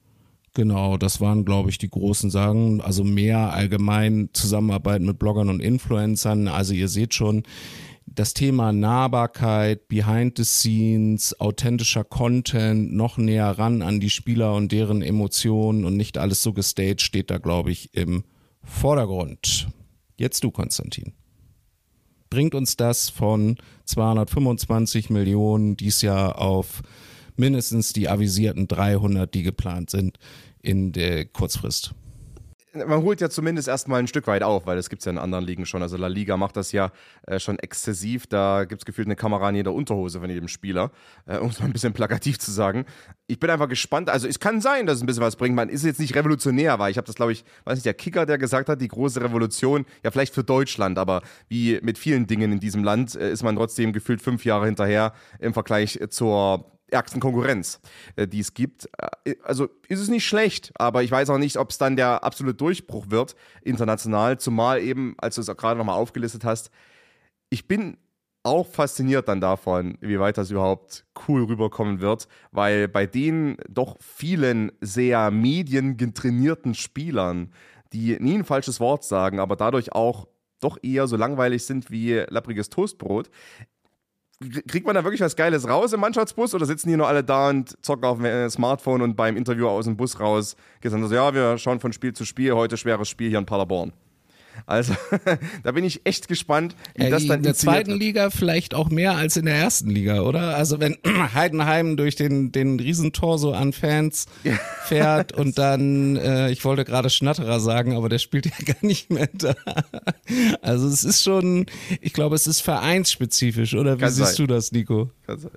Genau, das waren, glaube ich, die großen Sachen. Also mehr allgemein Zusammenarbeit mit Bloggern und Influencern. Also ihr seht schon, das Thema Nahbarkeit, Behind the Scenes, authentischer Content, noch näher ran an die Spieler und deren Emotionen und nicht alles so gestaged, steht da, glaube ich, im Vordergrund. Jetzt du, Konstantin. Bringt uns das von 225 Millionen dies Jahr auf mindestens die avisierten 300, die geplant sind in der Kurzfrist? Man holt ja zumindest erstmal ein Stück weit auf, weil das gibt es ja in anderen Ligen schon. Also La Liga macht das ja schon exzessiv. Da gibt es gefühlt eine Kamera in jeder Unterhose von jedem Spieler, um es mal ein bisschen plakativ zu sagen. Ich bin einfach gespannt. Also es kann sein, dass es ein bisschen was bringt. Man ist jetzt nicht revolutionär, weil ich habe das, glaube ich, weiß nicht, der Kicker, der gesagt hat, die große Revolution, ja vielleicht für Deutschland, aber wie mit vielen Dingen in diesem Land ist man trotzdem gefühlt 5 Jahre hinterher im Vergleich zur ärgsten Konkurrenz, die es gibt. Also ist es nicht schlecht, aber ich weiß auch nicht, ob es dann der absolute Durchbruch wird, international, zumal eben, als du es auch gerade nochmal aufgelistet hast, ich bin auch fasziniert dann davon, wie weit das überhaupt cool rüberkommen wird, weil bei den doch vielen sehr mediengetrainierten Spielern, die nie ein falsches Wort sagen, aber dadurch auch doch eher so langweilig sind wie lappriges Toastbrot, kriegt man da wirklich was Geiles raus im Mannschaftsbus oder sitzen die nur alle da und zocken auf dem Smartphone und beim Interview aus dem Bus raus gesagt, also, ja, wir schauen von Spiel zu Spiel, heute schweres Spiel hier in Paderborn. Also, da bin ich echt gespannt, wie das dann in der zweiten Liga vielleicht auch mehr als in der ersten Liga, oder? Also wenn Heidenheim durch den Riesentor so an Fans fährt und dann, ich wollte gerade Schnatterer sagen, aber der spielt ja gar nicht mehr da. Also es ist schon, ich glaube, es ist vereinsspezifisch, oder wie siehst du das, Nico? Kann sein.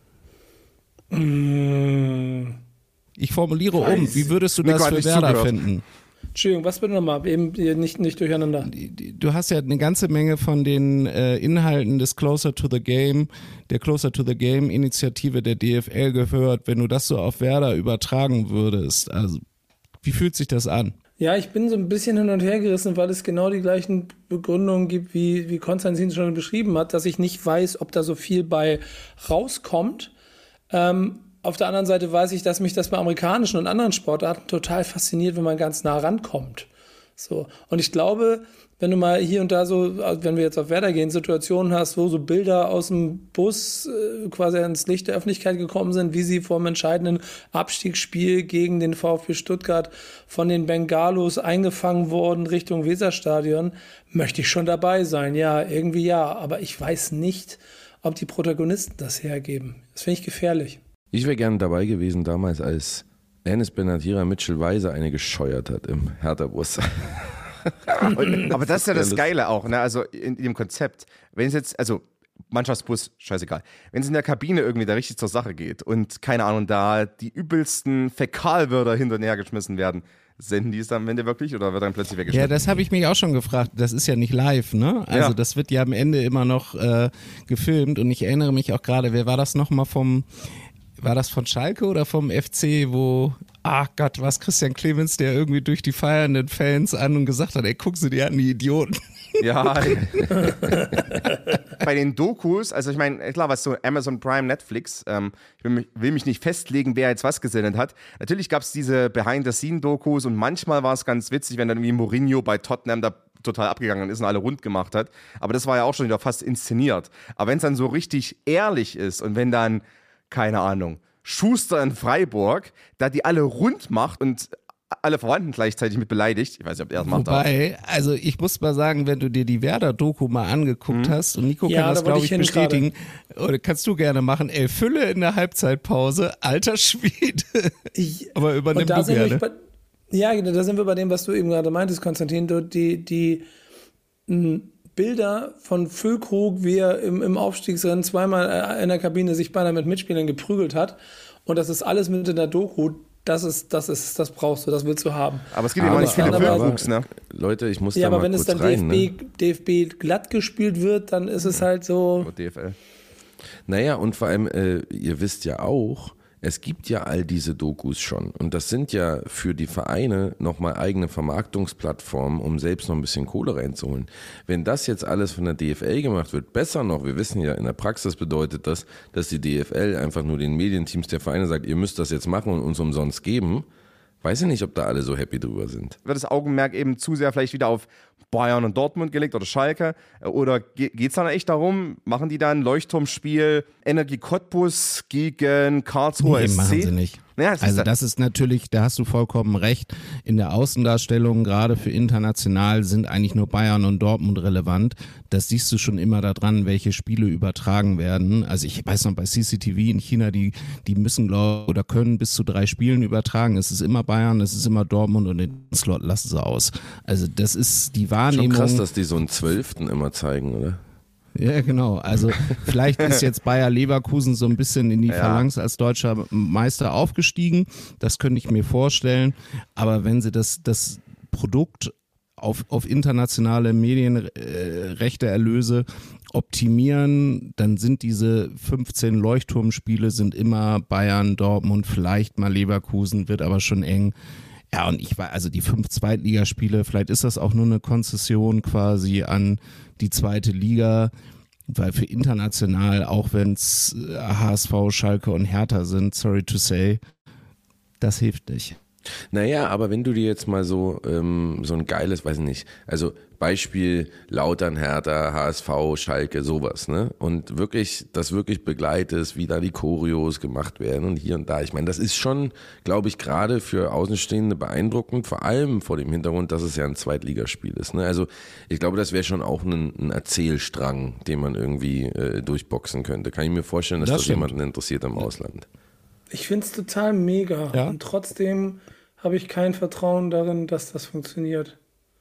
Ich formuliere wie würdest du das für Werder finden? Entschuldigung, was bitte nochmal? Eben nicht durcheinander. Du hast ja eine ganze Menge von den Inhalten des Closer to the Game, der Closer to the Game Initiative der DFL gehört. Wenn du das so auf Werder übertragen würdest, also wie fühlt sich das an? Ja, ich bin so ein bisschen hin und her gerissen, weil es genau die gleichen Begründungen gibt, wie Konstantin schon beschrieben hat, dass ich nicht weiß, ob da so viel bei rauskommt. Auf der anderen Seite weiß ich, dass mich das bei amerikanischen und anderen Sportarten total fasziniert, wenn man ganz nah rankommt. So. Und ich glaube, wenn du mal hier und da so, wenn wir jetzt auf Werder gehen, Situationen hast, wo so Bilder aus dem Bus quasi ins Licht der Öffentlichkeit gekommen sind, wie sie vor dem entscheidenden Abstiegsspiel gegen den VfB Stuttgart von den Bengalos eingefangen wurden Richtung Weserstadion, möchte ich schon dabei sein. Ja, irgendwie ja. Aber ich weiß nicht, ob die Protagonisten das hergeben. Das finde ich gefährlich. Ich wäre gerne dabei gewesen damals, als Enes Benatira Mitchell Weiser eine gescheuert hat im Hertha-Bus. Aber das ist ja das Geile auch, ne? Also in dem Konzept, wenn es jetzt, also Mannschaftsbus, scheißegal, wenn es in der Kabine irgendwie da richtig zur Sache geht und keine Ahnung, da die übelsten Fäkalwörter hinter und her geschmissen werden, senden die es dann am Ende wirklich oder wird dann plötzlich weggeschnitten? Ja, das habe ich mich auch schon gefragt. Das ist ja nicht live, ne? Also ja. Das wird ja am Ende immer noch gefilmt und ich erinnere mich auch gerade, wer war das nochmal war das von Schalke oder vom FC, wo, ach Gott, was Christian Clemens, der irgendwie durch die feiernden Fans an und gesagt hat, ey, guck sie dir an, die Idioten. Ja. Bei den Dokus, also ich meine, klar, was so Amazon Prime, Netflix, ich will mich nicht festlegen, wer jetzt was gesendet hat. Natürlich gab es diese Behind-the-Scene-Dokus und manchmal war es ganz witzig, wenn dann irgendwie Mourinho bei Tottenham da total abgegangen ist und alle rund gemacht hat. Aber das war ja auch schon wieder fast inszeniert. Aber wenn es dann so richtig ehrlich ist und wenn dann keine Ahnung, Schuster in Freiburg, da die alle rund macht und alle Verwandten gleichzeitig mit beleidigt. Ich weiß nicht, ob er das macht. Wobei, also ich muss mal sagen, wenn du dir die Werder-Doku mal angeguckt hast, und Nico kann das, glaube ich, bestätigen, oder kannst du gerne machen, Fülle in der Halbzeitpause, alter Schwede. Aber übernimm du gerne. Da sind wir bei dem, was du eben gerade meintest, Konstantin, die Bilder von Füllkrug, wie er im Aufstiegsrennen zweimal in der Kabine sich beinahe mit Mitspielern geprügelt hat. Und das ist alles mit in der Doku. Das brauchst du, das willst du haben. Aber es gibt immer nicht viele Füllkrugs, ne? Leute, ich muss ja, da aber mal wenn kurz es dann rein, DFB glatt gespielt wird, dann ist es halt so. DFL. Naja, und vor allem, ihr wisst ja auch, es gibt ja all diese Dokus schon und das sind ja für die Vereine nochmal eigene Vermarktungsplattformen, um selbst noch ein bisschen Kohle reinzuholen. Wenn das jetzt alles von der DFL gemacht wird, besser noch, wir wissen ja, in der Praxis bedeutet das, dass die DFL einfach nur den Medienteams der Vereine sagt, ihr müsst das jetzt machen und uns umsonst geben, weiß ich nicht, ob da alle so happy drüber sind. Wird das Augenmerk eben zu sehr vielleicht wieder auf Bayern und Dortmund gelegt oder Schalke? Oder geht es dann echt darum, machen die dann ein Leuchtturmspiel Energie Cottbus gegen Karlsruhe SC? Machen sie nicht. Ja, das ist natürlich, da hast du vollkommen recht, in der Außendarstellung, gerade für international, sind eigentlich nur Bayern und Dortmund relevant. Das siehst du schon immer daran, welche Spiele übertragen werden. Also ich weiß noch, bei CCTV in China, die müssen, oder können bis zu 3 Spielen übertragen. Es ist immer Bayern, es ist immer Dortmund und den Slot lassen sie aus. Also das ist die Wahrnehmung. Schon krass, dass die so einen 12. immer zeigen, oder? Ja, genau. Also vielleicht ist jetzt Bayer Leverkusen so ein bisschen in die Phalanx als deutscher Meister aufgestiegen. Das könnte ich mir vorstellen. Aber wenn sie das Produkt auf internationale Medienrechte-Erlöse optimieren, dann sind diese 15 Leuchtturmspiele sind immer Bayern, Dortmund, vielleicht mal Leverkusen, wird aber schon eng. Ja, und also die 5 Zweitligaspiele, vielleicht ist das auch nur eine Konzession quasi an die zweite Liga, weil für international, auch wenn es HSV, Schalke und Hertha sind, sorry to say, das hilft nicht. Naja, aber wenn du dir jetzt mal so ein geiles, weiß ich nicht, also Beispiel Lautern, Hertha, HSV, Schalke, sowas, ne? Und das wirklich begleitest, wie da die Choreos gemacht werden und hier und da. Ich meine, das ist schon, glaube ich, gerade für Außenstehende beeindruckend, vor allem vor dem Hintergrund, dass es ja ein Zweitligaspiel ist, ne? Also ich glaube, das wäre schon auch ein Erzählstrang, den man irgendwie durchboxen könnte. Kann ich mir vorstellen, dass das jemanden interessiert im Ausland. Ich finde es total mega und trotzdem habe ich kein Vertrauen darin, dass das funktioniert.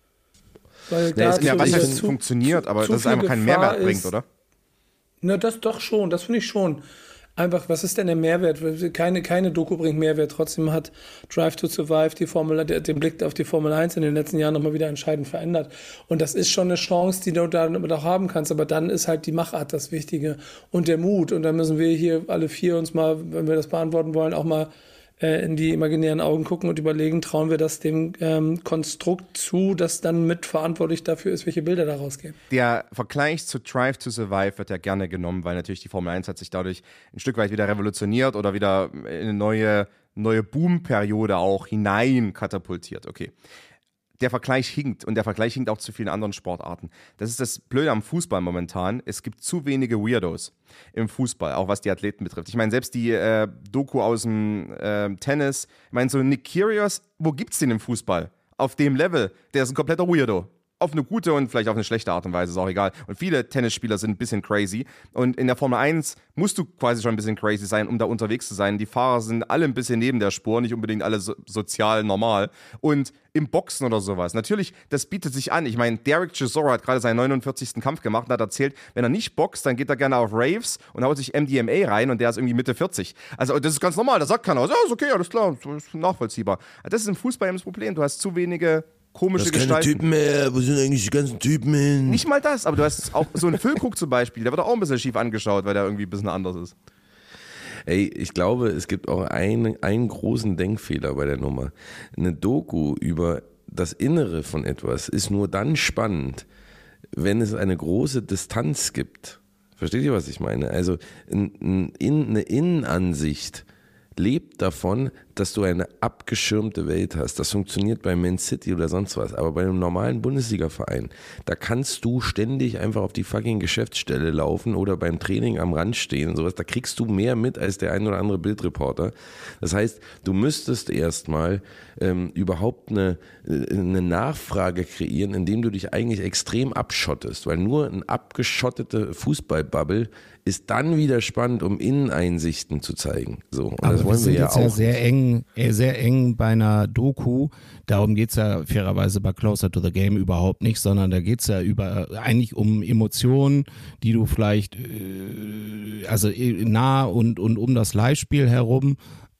Weil was heißt funktioniert, aber dass es einfach keinen Mehrwert bringt, oder? Na, das doch schon, das finde ich schon. Einfach, was ist denn der Mehrwert? Keine Doku bringt Mehrwert. Trotzdem hat Drive to Survive den Blick auf die Formel 1 in den letzten Jahren nochmal wieder entscheidend verändert. Und das ist schon eine Chance, die du damit auch haben kannst. Aber dann ist halt die Machart das Wichtige und der Mut. Und da müssen wir hier alle 4 uns mal, wenn wir das beantworten wollen, auch mal in die imaginären Augen gucken und überlegen, trauen wir das dem Konstrukt zu, das dann mitverantwortlich dafür ist, welche Bilder da rausgehen. Der Vergleich zu Drive to Survive wird ja gerne genommen, weil natürlich die Formel 1 hat sich dadurch ein Stück weit wieder revolutioniert oder wieder in eine neue Boomperiode auch hinein katapultiert. Okay. Der Vergleich hinkt und der Vergleich hinkt auch zu vielen anderen Sportarten. Das ist das Blöde am Fußball momentan. Es gibt zu wenige Weirdos im Fußball, auch was die Athleten betrifft. Ich meine, selbst die Doku aus dem Tennis, ich meine, so Nick Kyrgios, wo gibt's den im Fußball? Auf dem Level, der ist ein kompletter Weirdo. Auf eine gute und vielleicht auf eine schlechte Art und Weise, ist auch egal. Und viele Tennisspieler sind ein bisschen crazy. Und in der Formel 1 musst du quasi schon ein bisschen crazy sein, um da unterwegs zu sein. Die Fahrer sind alle ein bisschen neben der Spur, nicht unbedingt alle sozial normal. Und im Boxen oder sowas, natürlich, das bietet sich an. Ich meine, Derek Chisora hat gerade seinen 49. Kampf gemacht und hat erzählt, wenn er nicht boxt, dann geht er gerne auf Raves und haut sich MDMA rein und der ist irgendwie Mitte 40. Also das ist ganz normal, das sagt keiner. Ja, ist okay, alles klar, das ist nachvollziehbar. Das ist im Fußball eben das Problem. Du hast zu wenige komische Gestalten. Keine Typen mehr, wo sind eigentlich die ganzen Typen hin? Nicht mal das, aber du hast auch so einen Füllkrug zum Beispiel, der wird auch ein bisschen schief angeschaut, weil der irgendwie ein bisschen anders ist. Ey, ich glaube, es gibt auch einen großen Denkfehler bei der Nummer. Eine Doku über das Innere von etwas ist nur dann spannend, wenn es eine große Distanz gibt. Versteht ihr, was ich meine? Also eine Innenansicht lebt davon, dass du eine abgeschirmte Welt hast. Das funktioniert bei Man City oder sonst was. Aber bei einem normalen Bundesliga-Verein, da kannst du ständig einfach auf die fucking Geschäftsstelle laufen oder beim Training am Rand stehen und sowas. Da kriegst du mehr mit als der ein oder andere Bildreporter. Das heißt, du müsstest erstmal überhaupt eine Nachfrage kreieren, indem du dich eigentlich extrem abschottest. Weil nur eine abgeschottete Fußballbubble ist dann wieder spannend, um Inneneinsichten zu zeigen. So, und aber das wollen wir ja jetzt auch. Ja sehr eng bei einer Doku. Darum geht's ja fairerweise bei Closer to the Game überhaupt nicht, sondern da geht's ja eigentlich um Emotionen, die du vielleicht also nah und um das Live-Spiel herum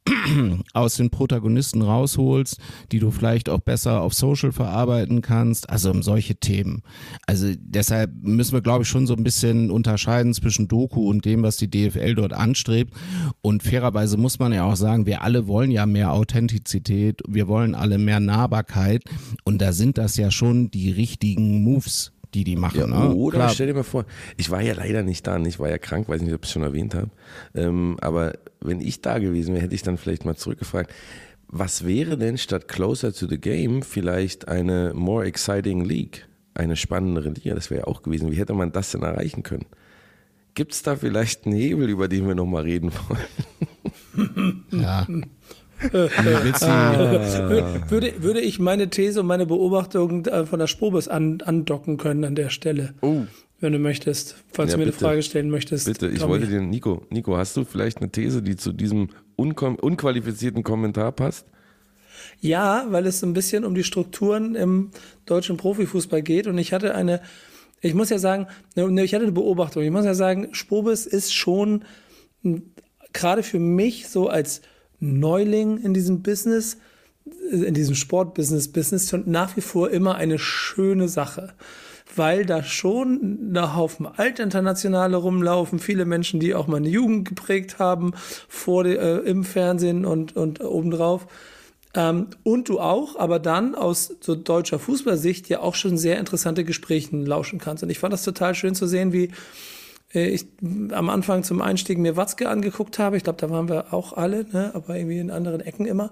aus den Protagonisten rausholst, die du vielleicht auch besser auf Social verarbeiten kannst, also um solche Themen. Also deshalb müssen wir, glaube ich, schon so ein bisschen unterscheiden zwischen Doku und dem, was die DFL dort anstrebt. Und fairerweise muss man ja auch sagen, wir alle wollen ja mehr Authentizität, wir wollen alle mehr Nahbarkeit und da sind das ja schon die richtigen Moves, die machen. Ja, ne? Oder Klar. Stell dir mal vor, ich war ja leider nicht da, ich war ja krank, weiß nicht, ob ich es schon erwähnt habe, aber wenn ich da gewesen wäre, hätte ich dann vielleicht mal zurückgefragt, was wäre denn statt Closer to the Game vielleicht eine more exciting League, eine spannendere Liga? Das wäre ja auch gewesen. Wie hätte man das denn erreichen können? Gibt es da vielleicht einen Hebel, über den wir nochmal reden wollen? Ja. Würde ich meine These und meine Beobachtung von der Sprobis andocken können an der Stelle? Oh. Wenn du möchtest, falls du mir eine Frage stellen möchtest. Bitte, ich wollte dir, Nico, hast du vielleicht eine These, die zu diesem unqualifizierten Kommentar passt? Ja, weil es so ein bisschen um die Strukturen im deutschen Profifußball geht und ich hatte eine Beobachtung. Ich muss ja sagen, Sprobis ist schon gerade für mich so als Neuling in diesem Business, in diesem Sportbusiness schon nach wie vor immer eine schöne Sache. Weil da schon ein Haufen Altinternationale rumlaufen, viele Menschen, die auch mal eine Jugend geprägt haben, im Fernsehen und obendrauf. Und du auch, aber dann aus so deutscher Fußballsicht ja auch schon sehr interessante Gesprächen lauschen kannst. Und ich fand das total schön zu sehen, wie ich am Anfang zum Einstieg mir Watzke angeguckt habe. Ich glaube, da waren wir auch alle, ne? Aber irgendwie in anderen Ecken immer.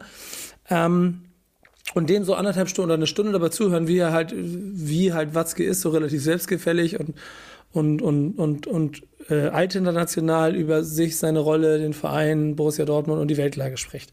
Und dem so 1,5 Stunden oder eine Stunde dabei zuhören, wie halt Watzke ist, so relativ selbstgefällig und altinternational über sich, seine Rolle, den Verein, Borussia Dortmund und die Weltlage spricht.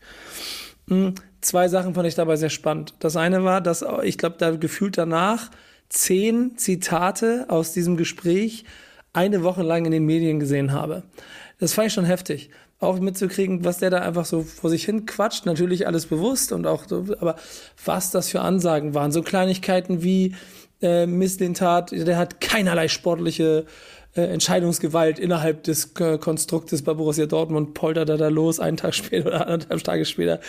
2 Sachen fand ich dabei sehr spannend. Das eine war, dass ich glaube, da gefühlt danach 10 Zitate aus diesem Gespräch eine Woche lang in den Medien gesehen habe. Das fand ich schon heftig. Auch mitzukriegen, was der da einfach so vor sich hin quatscht, natürlich alles bewusst und auch so, aber was das für Ansagen waren. So Kleinigkeiten wie Mislintat, der hat keinerlei sportliche Entscheidungsgewalt innerhalb des Konstruktes bei Borussia Dortmund, poltert er da los, einen Tag später oder 1,5 Tage später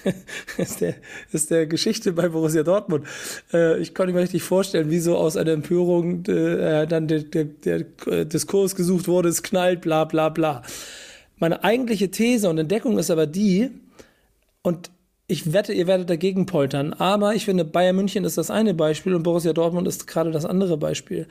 ist der Geschichte bei Borussia Dortmund. Ich konnte mir richtig vorstellen, wie so aus einer Empörung dann der Diskurs gesucht wurde, es knallt, bla bla bla. Meine eigentliche These und Entdeckung ist aber die, und ich wette, ihr werdet dagegen poltern, aber ich finde, Bayern München ist das eine Beispiel und Borussia Dortmund ist gerade das andere Beispiel.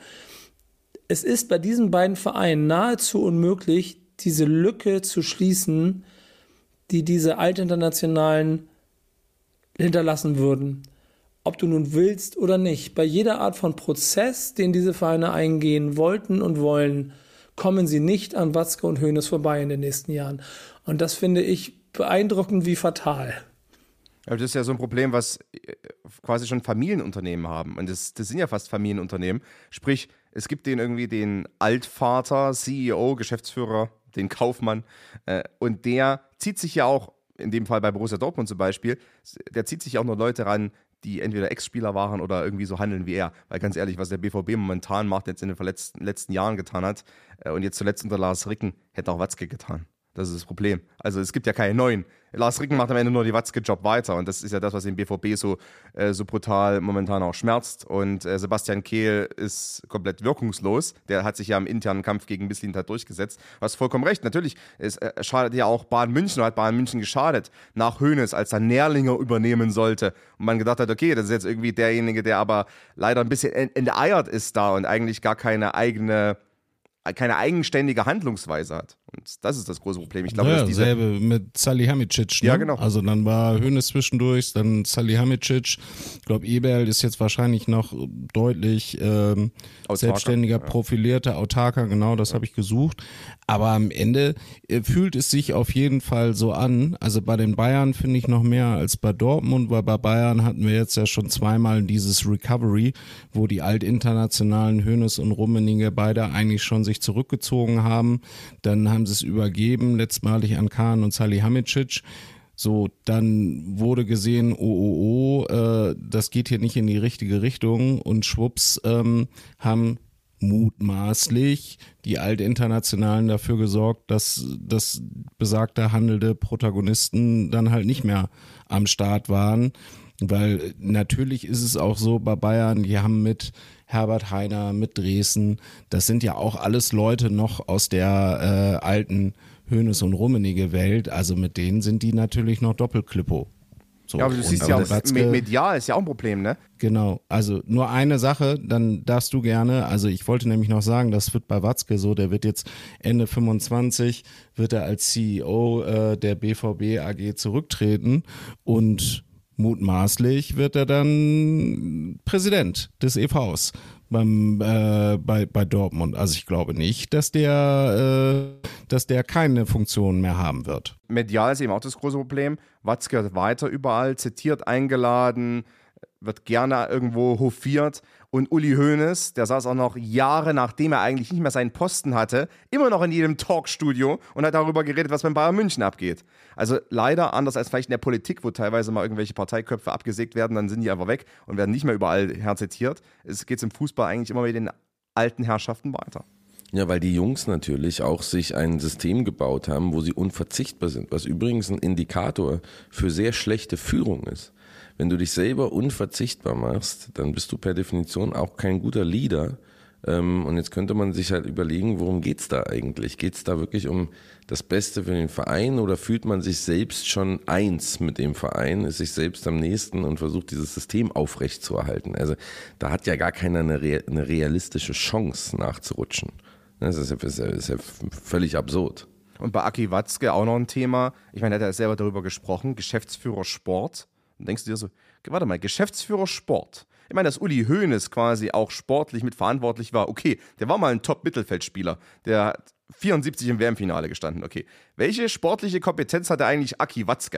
Es ist bei diesen beiden Vereinen nahezu unmöglich, diese Lücke zu schließen, die diese Altinternationalen hinterlassen würden. Ob du nun willst oder nicht. Bei jeder Art von Prozess, den diese Vereine eingehen wollten und wollen, kommen sie nicht an Watzke und Hoeneß vorbei in den nächsten Jahren. Und das finde ich beeindruckend wie fatal. Das ist ja so ein Problem, was quasi schon Familienunternehmen haben. Und das sind ja fast Familienunternehmen. Sprich, es gibt irgendwie den Altvater, CEO, Geschäftsführer, den Kaufmann. Und der zieht sich ja auch, in dem Fall bei Borussia Dortmund zum Beispiel, der zieht sich auch nur Leute ran, die entweder Ex-Spieler waren oder irgendwie so handeln wie er. Weil ganz ehrlich, was der BVB momentan macht, jetzt in den letzten Jahren getan hat und jetzt zuletzt unter Lars Ricken, hätte auch Watzke getan. Das ist das Problem. Also es gibt ja keine neuen. Lars Ricken macht am Ende nur die Watzke-Job weiter und das ist ja das, was den BVB so brutal momentan auch schmerzt. Und Sebastian Kehl ist komplett wirkungslos. Der hat sich ja im internen Kampf gegen Mislintat durchgesetzt. Du hast vollkommen recht. Natürlich, es schadet ja auch Bayern München, hat Bayern München geschadet nach Hoeneß, als er Nährlinge übernehmen sollte. Und man gedacht hat, okay, das ist jetzt irgendwie derjenige, der aber leider ein bisschen enteiert ist da und eigentlich gar keine eigenständige Handlungsweise hat. Und das ist das große Problem. Ich glaube, ja, dass dasselbe mit Salihamidzic. Ne? Ja, genau. Also dann war Hoeneß zwischendurch, dann Salihamidzic. Ich glaube, Eberl ist jetzt wahrscheinlich noch deutlich selbstständiger, profilierter, autarker. Genau, das habe ich gesucht. Aber am Ende fühlt es sich auf jeden Fall so an. Also bei den Bayern finde ich noch mehr als bei Dortmund, weil bei Bayern hatten wir jetzt ja schon zweimal dieses Recovery, wo die altinternationalen Hoeneß und Rummenigge beide eigentlich schon sich zurückgezogen haben. Dann haben sie es übergeben, letztmalig an Kahn und Salihamidzic. So, dann wurde gesehen, das geht hier nicht in die richtige Richtung und schwupps haben mutmaßlich die Altinternationalen dafür gesorgt, dass das besagte handelnde Protagonisten dann halt nicht mehr am Start waren. Weil natürlich ist es auch so bei Bayern, die haben mit Herbert Hainer, mit Dresden, das sind ja auch alles Leute noch aus der alten Hoeneß und Rummenigge Welt, also mit denen sind die natürlich noch Doppelklippo. So, ja, aber du siehst ja auch, medial ist ja auch ein Problem, ne? Genau, also nur eine Sache, dann darfst du gerne, also ich wollte nämlich noch sagen, das wird bei Watzke so, der wird jetzt Ende 25, wird er als CEO der BVB AG zurücktreten und mutmaßlich wird er dann Präsident des EVs bei Dortmund. Also ich glaube nicht, dass der keine Funktion mehr haben wird. Medial ist eben auch das große Problem. Watzke weiter überall zitiert, eingeladen, wird gerne irgendwo hofiert. Und Uli Hoeneß, der saß auch noch Jahre, nachdem er eigentlich nicht mehr seinen Posten hatte, immer noch in jedem Talkstudio und hat darüber geredet, was beim Bayern München abgeht. Also leider, anders als vielleicht in der Politik, wo teilweise mal irgendwelche Parteiköpfe abgesägt werden, dann sind die einfach weg und werden nicht mehr überall herzitiert. Es geht im Fußball eigentlich immer mit den alten Herrschaften weiter. Ja, weil die Jungs natürlich auch sich ein System gebaut haben, wo sie unverzichtbar sind, was übrigens ein Indikator für sehr schlechte Führung ist. Wenn du dich selber unverzichtbar machst, dann bist du per Definition auch kein guter Leader. Und jetzt könnte man sich halt überlegen, worum geht's da eigentlich? Geht's da wirklich um das Beste für den Verein oder fühlt man sich selbst schon eins mit dem Verein, ist sich selbst am nächsten und versucht dieses System aufrechtzuerhalten? Also da hat ja gar keiner eine realistische Chance nachzurutschen. Das ist ja völlig absurd. Und bei Aki Watzke auch noch ein Thema, ich meine, er hat ja selber darüber gesprochen, Geschäftsführer Sport. Dann denkst du dir so, warte mal, Geschäftsführer Sport. Ich meine, dass Uli Hoeneß quasi auch sportlich mitverantwortlich war, okay, der war mal ein Top-Mittelfeldspieler, der hat 74 im WM-Finale gestanden, okay. Welche sportliche Kompetenz hatte eigentlich Aki Watzke?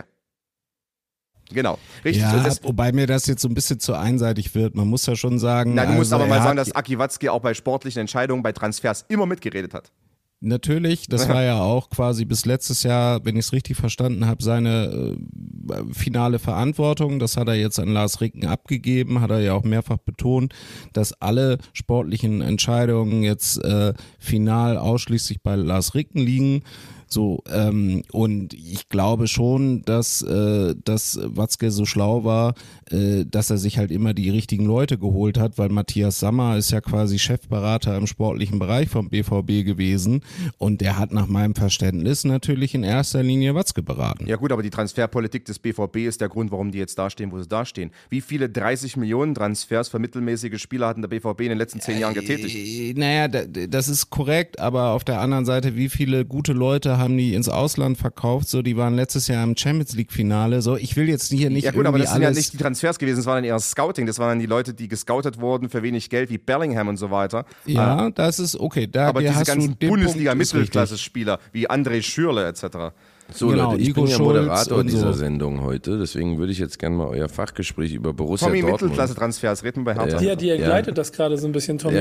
Genau, richtig. Ja, wobei mir das jetzt so ein bisschen zu einseitig wird. Man muss ja schon sagen... Na, du musst aber mal sagen, dass Aki Watzke auch bei sportlichen Entscheidungen, bei Transfers immer mitgeredet hat. Natürlich, das war ja auch quasi bis letztes Jahr, wenn ich es richtig verstanden habe, seine finale Verantwortung. Das hat er jetzt an Lars Ricken abgegeben, hat er ja auch mehrfach betont, dass alle sportlichen Entscheidungen jetzt final ausschließlich bei Lars Ricken liegen. So, und ich glaube schon, dass Watzke so schlau war, dass er sich halt immer die richtigen Leute geholt hat, weil Matthias Sammer ist ja quasi Chefberater im sportlichen Bereich vom BVB gewesen und der hat nach meinem Verständnis natürlich in erster Linie Watzke beraten. Ja gut, aber die Transferpolitik des BVB ist der Grund, warum die jetzt dastehen, wo sie dastehen. Wie viele 30 Millionen Transfers für mittelmäßige Spieler hat der BVB in den letzten 10 Jahren getätigt? Naja, das ist korrekt, aber auf der anderen Seite, wie viele gute Leute haben die ins Ausland verkauft, so, die waren letztes Jahr im Champions League Finale, so, ich will jetzt hier nicht ja gut, aber das sind ja nicht die Transfers gewesen, das war dann eher Scouting, das waren dann die Leute, die gescoutet wurden für wenig Geld, wie Bellingham und so weiter. Ja, das ist okay. Aber diese ganzen Bundesliga-Mittelklasse-Spieler, wie André Schürrle etc. So genau, Leute, ich bin ja Moderator dieser Sendung heute, deswegen würde ich jetzt gerne mal euer Fachgespräch über Borussia Dortmund. Mittelklasse-Transfers, reden wir bei Hertha. Ja, die entgleitet das gerade so ein bisschen, Tommy.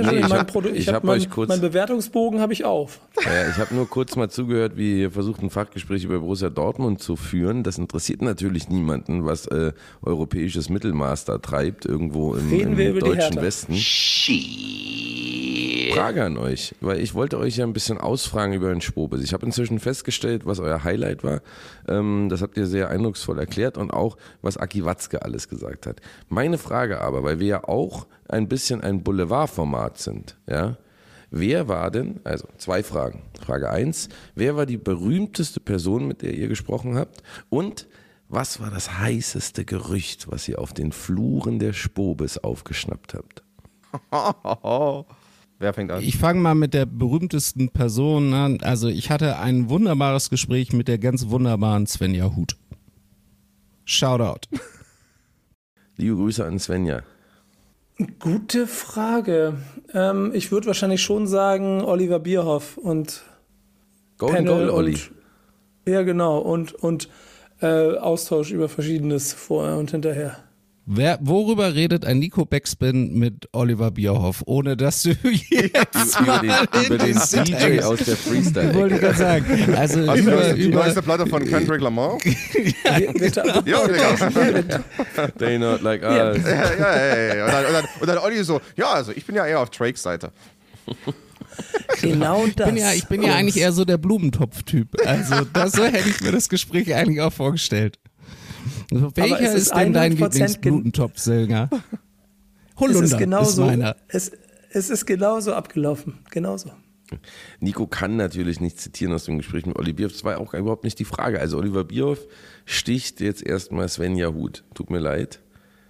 Mein Bewertungsbogen habe ich auf. Ja, ich habe nur kurz mal zugehört, wie ihr versucht, ein Fachgespräch über Borussia Dortmund zu führen. Das interessiert natürlich niemanden, was europäisches Mittelmaß da treibt, irgendwo im deutschen Westen. Frage an euch, weil ich wollte euch ja ein bisschen ausfragen über den Schwobes. Ich habe inzwischen festgestellt, was euer Highlight war. Das habt ihr sehr eindrucksvoll erklärt und auch, was Aki Watzke alles gesagt hat. Meine Frage aber, weil wir ja auch ein bisschen ein Boulevardformat sind, ja, wer war denn, also 2 Fragen. Frage 1, wer war die berühmteste Person, mit der ihr gesprochen habt? Und was war das heißeste Gerücht, was ihr auf den Fluren der Schwobes aufgeschnappt habt? Wer fängt an? Ich fange mal mit der berühmtesten Person an. Also ich hatte ein wunderbares Gespräch mit der ganz wunderbaren Svenja Huth. Shoutout. Liebe Grüße an Svenja. Gute Frage. Ich würde wahrscheinlich schon sagen Oliver Bierhoff und Golden Goal Olli. Ja, genau. Und Austausch über Verschiedenes vorher und hinterher. Worüber redet ein Nico Backspin mit Oliver Bierhoff, ohne dass du jetzt über den DJ aus der Freestyle. Wollte ich gerade sagen. Also die neueste Platte von Kendrick Lamar. They not like us. Ja. Und dann Olli so, ja, also ich bin ja eher auf Drakes Seite. Genau das. Ich bin ja eigentlich eher so der Blumentopf-Typ. Also so hätte ich mir das Gespräch eigentlich auch vorgestellt. Welcher ist denn dein Lieblingsblutentopf, Selga? Holunder ist meiner. Es ist genauso abgelaufen. Genauso. Nico kann natürlich nicht zitieren aus dem Gespräch mit Olli Bierhoff. Das war auch überhaupt nicht die Frage. Also Oliver Bierhoff sticht jetzt erstmal Svenja Huth. Tut mir leid.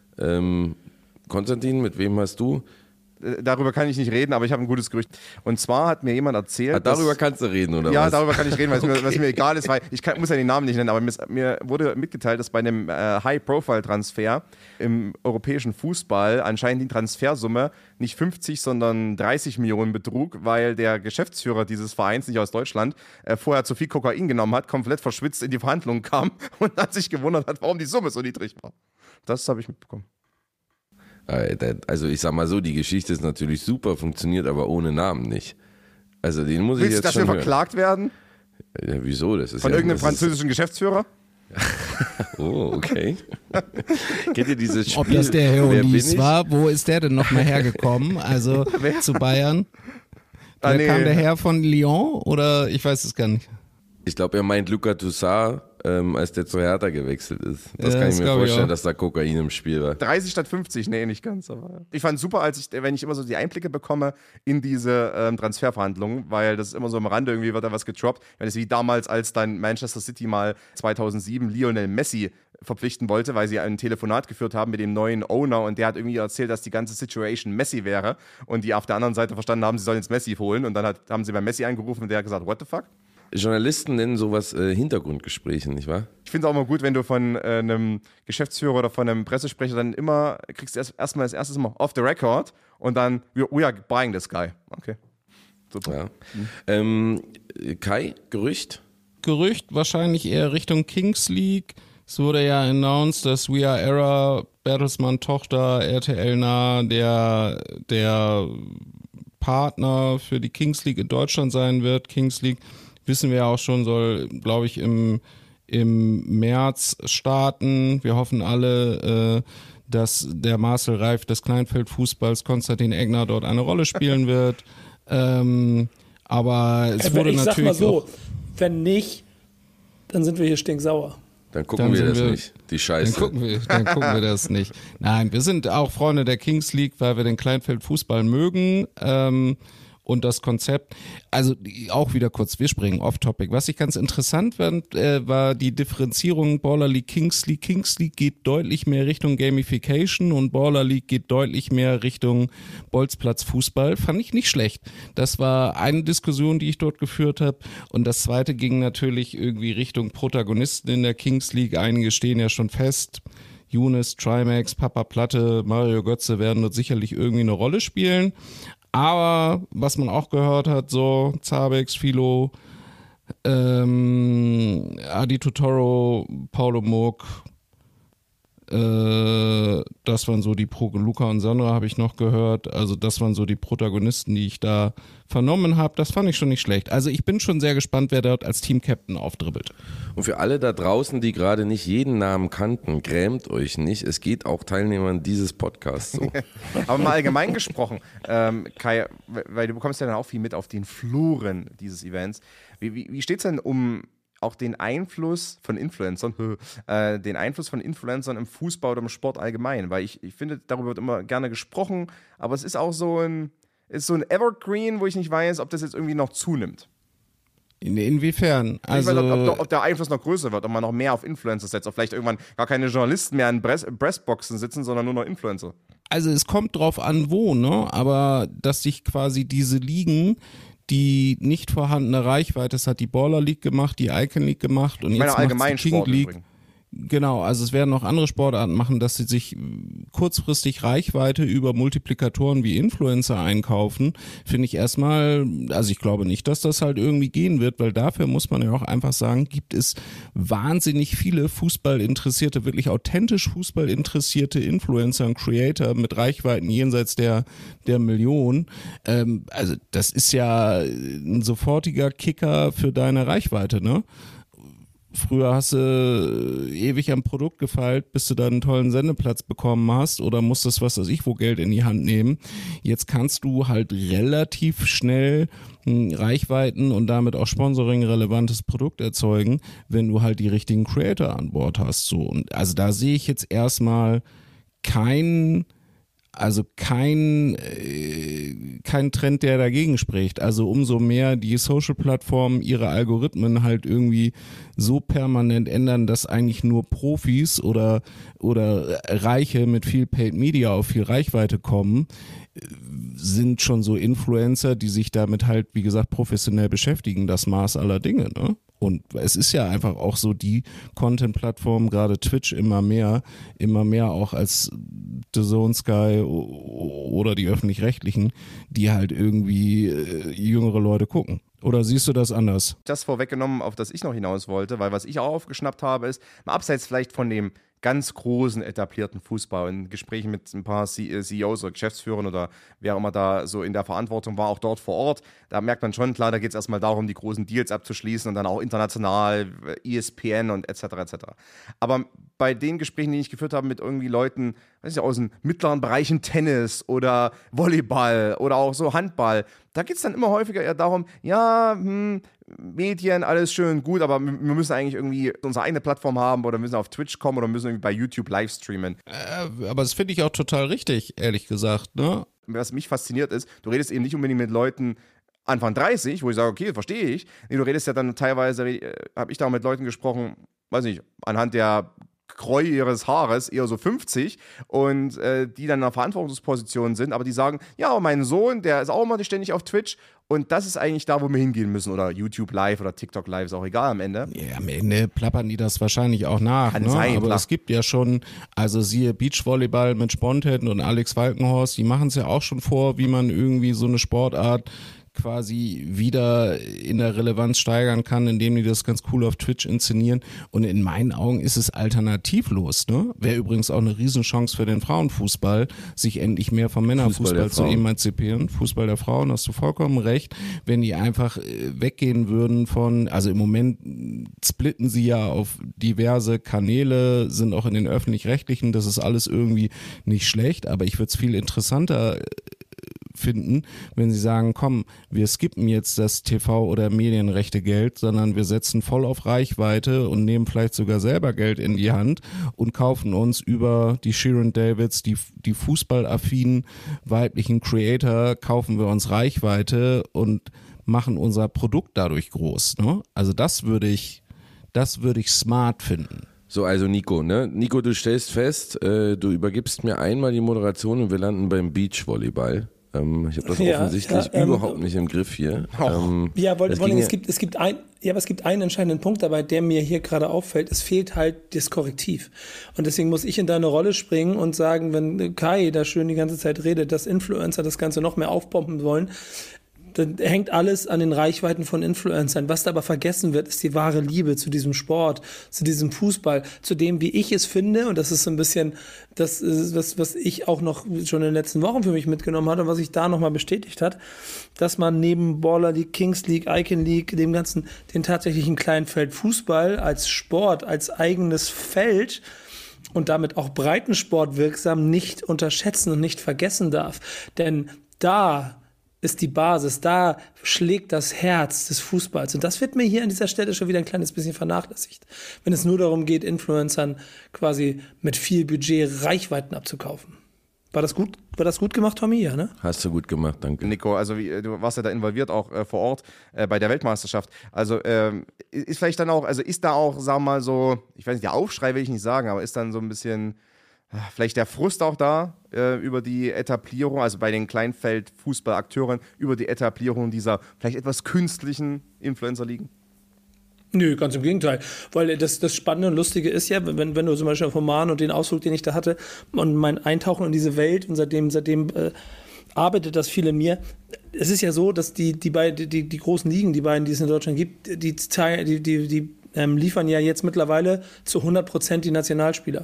Konstantin, mit wem hast du? Darüber kann ich nicht reden, aber ich habe ein gutes Gerücht. Und zwar hat mir jemand erzählt, darüber kannst du reden, oder was? Ja, darüber kann ich reden, weil es mir egal ist, weil muss ja den Namen nicht nennen, aber mir wurde mitgeteilt, dass bei einem High-Profile-Transfer im europäischen Fußball anscheinend die Transfersumme nicht 50, sondern 30 Millionen betrug, weil der Geschäftsführer dieses Vereins, nicht aus Deutschland, vorher zu viel Kokain genommen hat, komplett verschwitzt in die Verhandlungen kam und hat sich gewundert hat, warum die Summe so niedrig war. Das habe ich mitbekommen. Also ich sag mal so, die Geschichte ist natürlich super, funktioniert aber ohne Namen nicht. Also den muss ich jetzt Willst du schon dafür verklagt werden? Ja, wieso? Das ist von irgendeinem französischen Geschäftsführer? Oh, okay. Kennt ihr dieses Spiel? Ob das der Herr Olis war? Wo ist der denn nochmal hergekommen? Also zu Bayern? Kam der Herr von Lyon oder ich weiß es gar nicht. Ich glaube, er meint Lucas Toussaint, als der zu Hertha gewechselt ist. Das kann ich mir vorstellen, dass da Kokain im Spiel war. 30 statt 50, nee, nicht ganz. Aber ich fand es super, wenn ich immer so die Einblicke bekomme in diese Transferverhandlungen, weil das ist immer so am Rande, irgendwie wird da was getroppt. Das ist wie damals, als dann Manchester City mal 2007 Lionel Messi verpflichten wollte, weil sie ein Telefonat geführt haben mit dem neuen Owner und der hat irgendwie erzählt, dass die ganze Situation Messi wäre und die auf der anderen Seite verstanden haben, sie sollen jetzt Messi holen und dann haben sie bei Messi angerufen und der hat gesagt, what the fuck? Journalisten nennen sowas Hintergrundgespräche, nicht wahr? Ich finde es auch immer gut, wenn du von einem Geschäftsführer oder von einem Pressesprecher dann immer, kriegst du erstmal als erstes mal off the record und dann, we are buying this guy. Okay, super. Ja. Kai, Gerücht? Gerücht wahrscheinlich eher Richtung Kings League. Es wurde ja announced, dass We Are Era, Bertelsmann Tochter, RTL nah der Partner für die Kings League in Deutschland sein wird. Kings League, wissen wir ja auch schon, soll, glaube ich, im März starten. Wir hoffen alle, dass der Marcel Reif des Kleinfeldfußballs, Konstantin Egner, dort eine Rolle spielen wird. Aber es wurde ich natürlich sag mal so, auch, wenn nicht, dann sind wir hier stinksauer. Dann gucken wir das nicht, die Scheiße. Dann gucken wir das nicht. Nein, wir sind auch Freunde der Kings League, weil wir den Kleinfeldfußball mögen und das Konzept. Also auch wieder kurz, wir springen off-topic. Was ich ganz interessant fand, war die Differenzierung Baller League, Kings League. Kings League geht deutlich mehr Richtung Gamification und Baller League geht deutlich mehr Richtung Bolzplatz-Fußball. Fand ich nicht schlecht. Das war eine Diskussion, die ich dort geführt habe. Und das zweite ging natürlich irgendwie Richtung Protagonisten in der Kings League. Einige stehen ja schon fest. Younes, Trimax, Papa Platte, Mario Götze werden dort sicherlich irgendwie eine Rolle spielen. Aber was man auch gehört hat, so Zabex, Philo, Adi Totoro, Paulo Moog, das waren so die Luca und Sandra habe ich noch gehört. Also das waren so die Protagonisten, die ich da vernommen habe. Das fand ich schon nicht schlecht. Also ich bin schon sehr gespannt, wer dort als Team-Captain aufdribbelt. Und für alle da draußen, die gerade nicht jeden Namen kannten, grämt euch nicht. Es geht auch Teilnehmern dieses Podcasts so. Aber mal allgemein gesprochen, Kai, weil du bekommst ja dann auch viel mit auf den Fluren dieses Events. Wie steht es denn um auch den Einfluss von Influencern, im Fußball oder im Sport allgemein? Weil ich finde, darüber wird immer gerne gesprochen, aber es ist auch so ein Evergreen, wo ich nicht weiß, ob das jetzt irgendwie noch zunimmt. Inwiefern? Also ob der Einfluss noch größer wird, ob man noch mehr auf Influencer setzt, ob vielleicht irgendwann gar keine Journalisten mehr in Pressboxen sitzen, sondern nur noch Influencer. Also es kommt drauf an, wo, ne? Aber dass sich quasi diese Ligen, die nicht vorhandene Reichweite, das hat die Baller League gemacht, die Icon League gemacht und jetzt macht die King League. Übrigens. Genau, also es werden noch andere Sportarten machen, dass sie sich kurzfristig Reichweite über Multiplikatoren wie Influencer einkaufen, finde ich erstmal, also ich glaube nicht, dass das halt irgendwie gehen wird, weil dafür muss man ja auch einfach sagen, gibt es wahnsinnig viele Fußballinteressierte, wirklich authentisch Fußballinteressierte Influencer und Creator mit Reichweiten jenseits der Million. Also das ist ja ein sofortiger Kicker für deine Reichweite, ne? Früher hast du ewig am Produkt gefeilt, bis du dann einen tollen Sendeplatz bekommen hast oder musstest, was weiß ich, wo Geld in die Hand nehmen. Jetzt kannst du halt relativ schnell Reichweiten und damit auch Sponsoring-relevantes Produkt erzeugen, wenn du halt die richtigen Creator an Bord hast. So. Und also da sehe ich jetzt erstmal keinen also kein Trend, der dagegen spricht. Also umso mehr die Social-Plattformen ihre Algorithmen halt irgendwie so permanent ändern, dass eigentlich nur Profis oder Reiche mit viel Paid Media auf viel Reichweite kommen, sind schon so Influencer, die sich damit halt, wie gesagt, professionell beschäftigen, das Maß aller Dinge, ne? Und es ist ja einfach auch so, die Content-Plattformen, gerade Twitch immer mehr auch als DAZN, Sky oder die Öffentlich-Rechtlichen, die halt irgendwie jüngere Leute gucken. Oder siehst du das anders? Das vorweggenommen, auf das ich noch hinaus wollte, weil was ich auch aufgeschnappt habe, ist, mal abseits vielleicht von dem ganz großen, etablierten Fußball, in Gesprächen mit ein paar CEOs oder Geschäftsführern oder wer auch immer da so in der Verantwortung war, auch dort vor Ort, da merkt man schon, klar, da geht es erstmal darum, die großen Deals abzuschließen und dann auch international, ESPN und etc. etc. Aber bei den Gesprächen, die ich geführt habe mit irgendwie Leuten, weiß ich, aus den mittleren Bereichen Tennis oder Volleyball oder auch so Handball, da geht es dann immer häufiger eher darum, ja, Medien, alles schön, gut, aber wir müssen eigentlich irgendwie unsere eigene Plattform haben oder müssen auf Twitch kommen oder müssen irgendwie bei YouTube live streamen. Aber das finde ich auch total richtig, ehrlich gesagt, ne? Was mich fasziniert ist, du redest eben nicht unbedingt mit Leuten Anfang 30, wo ich sage, okay, verstehe ich. Nee, du redest ja dann teilweise, habe ich da mit Leuten gesprochen, weiß nicht, anhand der Kreue ihres Haares, eher so 50 und die dann in einer Verantwortungsposition sind, aber die sagen, ja, mein Sohn, der ist auch immer ständig auf Twitch und das ist eigentlich da, wo wir hingehen müssen oder YouTube Live oder TikTok Live, ist auch egal am Ende. Ja, am Ende plappern die das wahrscheinlich auch nach, kann ne? sein, aber klar. Es gibt ja schon, also siehe Beachvolleyball mit Sponhead und Alex Falkenhorst, die machen es ja auch schon vor, wie man irgendwie so eine Sportart quasi wieder in der Relevanz steigern kann, indem die das ganz cool auf Twitch inszenieren. Und in meinen Augen ist es alternativlos, ne? Wäre übrigens auch eine Riesenchance für den Frauenfußball, sich endlich mehr vom Männerfußball zu emanzipieren. Fußball der Frauen, hast du vollkommen recht. Wenn die einfach weggehen würden von, also im Moment splitten sie ja auf diverse Kanäle, sind auch in den Öffentlich-Rechtlichen, das ist alles irgendwie nicht schlecht, aber ich würde es viel interessanter finden, wenn sie sagen, komm, wir skippen jetzt das TV- oder Medienrechte Geld, sondern wir setzen voll auf Reichweite und nehmen vielleicht sogar selber Geld in die Hand und kaufen uns über die Shirin Davids, die fußballaffinen weiblichen Creator, kaufen wir uns Reichweite und machen unser Produkt dadurch groß, ne? Also das würde ich smart finden. So, also Nico, ne? Nico, du stellst fest, du übergibst mir einmal die Moderation und wir landen beim Beachvolleyball. Ich habe das offensichtlich überhaupt nicht im Griff hier. Es gibt einen entscheidenden Punkt dabei, der mir hier gerade auffällt. Es fehlt halt das Korrektiv. Und deswegen muss ich in deine Rolle springen und sagen, wenn Kai da schön die ganze Zeit redet, dass Influencer das Ganze noch mehr aufpumpen wollen, dann hängt alles an den Reichweiten von Influencern. Was da aber vergessen wird, ist die wahre Liebe zu diesem Sport, zu diesem Fußball, zu dem, wie ich es finde. Und das ist so ein bisschen das, was ich auch noch schon in den letzten Wochen für mich mitgenommen hatte und was sich da nochmal bestätigt hat, dass man neben Baller League, Kings League, Icon League, dem ganzen, den tatsächlichen Kleinfeld Fußball als Sport, als eigenes Feld und damit auch Breitensport wirksam nicht unterschätzen und nicht vergessen darf. Denn da ist die Basis, da schlägt das Herz des Fußballs. Und das wird mir hier an dieser Stelle schon wieder ein kleines bisschen vernachlässigt. Wenn es nur darum geht, Influencern quasi mit viel Budget Reichweiten abzukaufen. War das gut gemacht, Tommy? Ja, ne? Hast du gut gemacht, danke. Nico, also du warst ja da involviert auch vor Ort bei der Weltmeisterschaft. Also ist vielleicht dann auch, also ist da auch, sagen wir mal so, ich weiß nicht, der Aufschrei will ich nicht sagen, aber ist dann so ein bisschen vielleicht der Frust auch da über die Etablierung, also bei den Kleinfeld-Fußballakteuren, über die Etablierung dieser vielleicht etwas künstlichen Influencer-Ligen? Nö, ganz im Gegenteil. Weil das Spannende und Lustige ist ja, wenn du zum Beispiel vom Roman und den Ausflug, den ich da hatte, und mein Eintauchen in diese Welt und seitdem arbeitet das viel in mir. Es ist ja so, dass die großen Ligen, die beiden, die es in Deutschland gibt, die liefern ja jetzt mittlerweile zu 100% die Nationalspieler.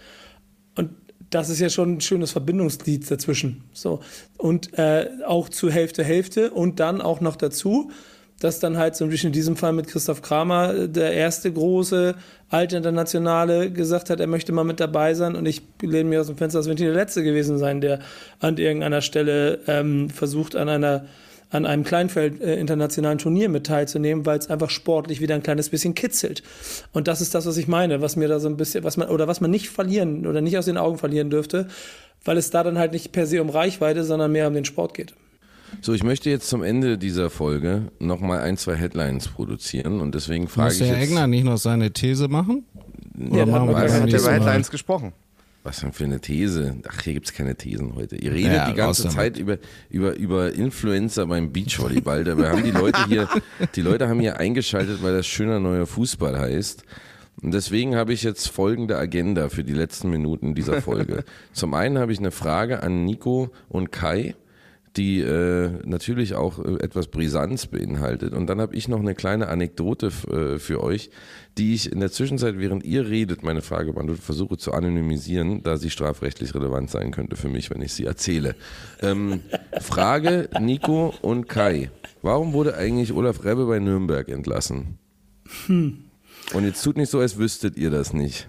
Und das ist ja schon ein schönes Verbindungsglied dazwischen. So. Und auch zu Hälfte und dann auch noch dazu, dass dann halt so in diesem Fall mit Christoph Kramer der erste große alte Internationale gesagt hat, er möchte mal mit dabei sein und ich lehne mir aus dem Fenster, als wenn ich der Letzte gewesen sein, der an irgendeiner Stelle versucht, an einem Kleinfeld internationalen Turnier mit teilzunehmen, weil es einfach sportlich wieder ein kleines bisschen kitzelt. Und das ist das, was ich meine, was mir da so ein bisschen, was man nicht verlieren oder nicht aus den Augen verlieren dürfte. weil es da dann halt nicht per se um Reichweite, sondern mehr um den Sport geht. So, ich möchte jetzt zum Ende dieser Folge nochmal 1, 2 Headlines produzieren und deswegen frage ich jetzt... Muss der Egner nicht noch seine These machen? Ja, machen wir Er hat ja über Headlines gesprochen. Was denn für eine These? Ach, hier gibt's keine Thesen heute. Ihr redet die ganze Zeit über Influencer beim Beachvolleyball. Dabei haben die Leute haben hier eingeschaltet, weil das schöner neuer Fußball heißt. Und deswegen habe ich jetzt folgende Agenda für die letzten Minuten dieser Folge. Zum einen habe ich eine Frage an Nico und Kai, die natürlich auch etwas Brisanz beinhaltet. Und dann habe ich noch eine kleine Anekdote für euch, die ich in der Zwischenzeit, während ihr redet, meine Frage beantwortet, versuche zu anonymisieren, da sie strafrechtlich relevant sein könnte für mich, wenn ich sie erzähle. Frage Nico und Kai. Warum wurde eigentlich Olaf Rebbe bei Nürnberg entlassen? Und jetzt tut nicht so, als wüsstet ihr das nicht.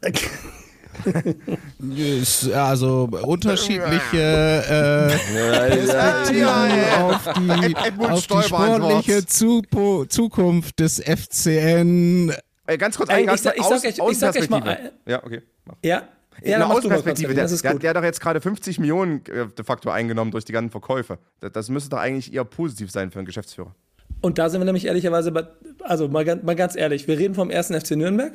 Also unterschiedliche Perspektiven auf die sportliche Zukunft des FCN. Ganz kurz, ich sag euch mal. Ja, okay. Ja, eine Außenperspektive. Der hat doch jetzt gerade 50 Millionen de facto eingenommen durch die ganzen Verkäufe. Das müsste doch eigentlich eher positiv sein für einen Geschäftsführer. Und da sind wir nämlich ehrlicherweise, also mal ganz ehrlich, wir reden vom 1. FC Nürnberg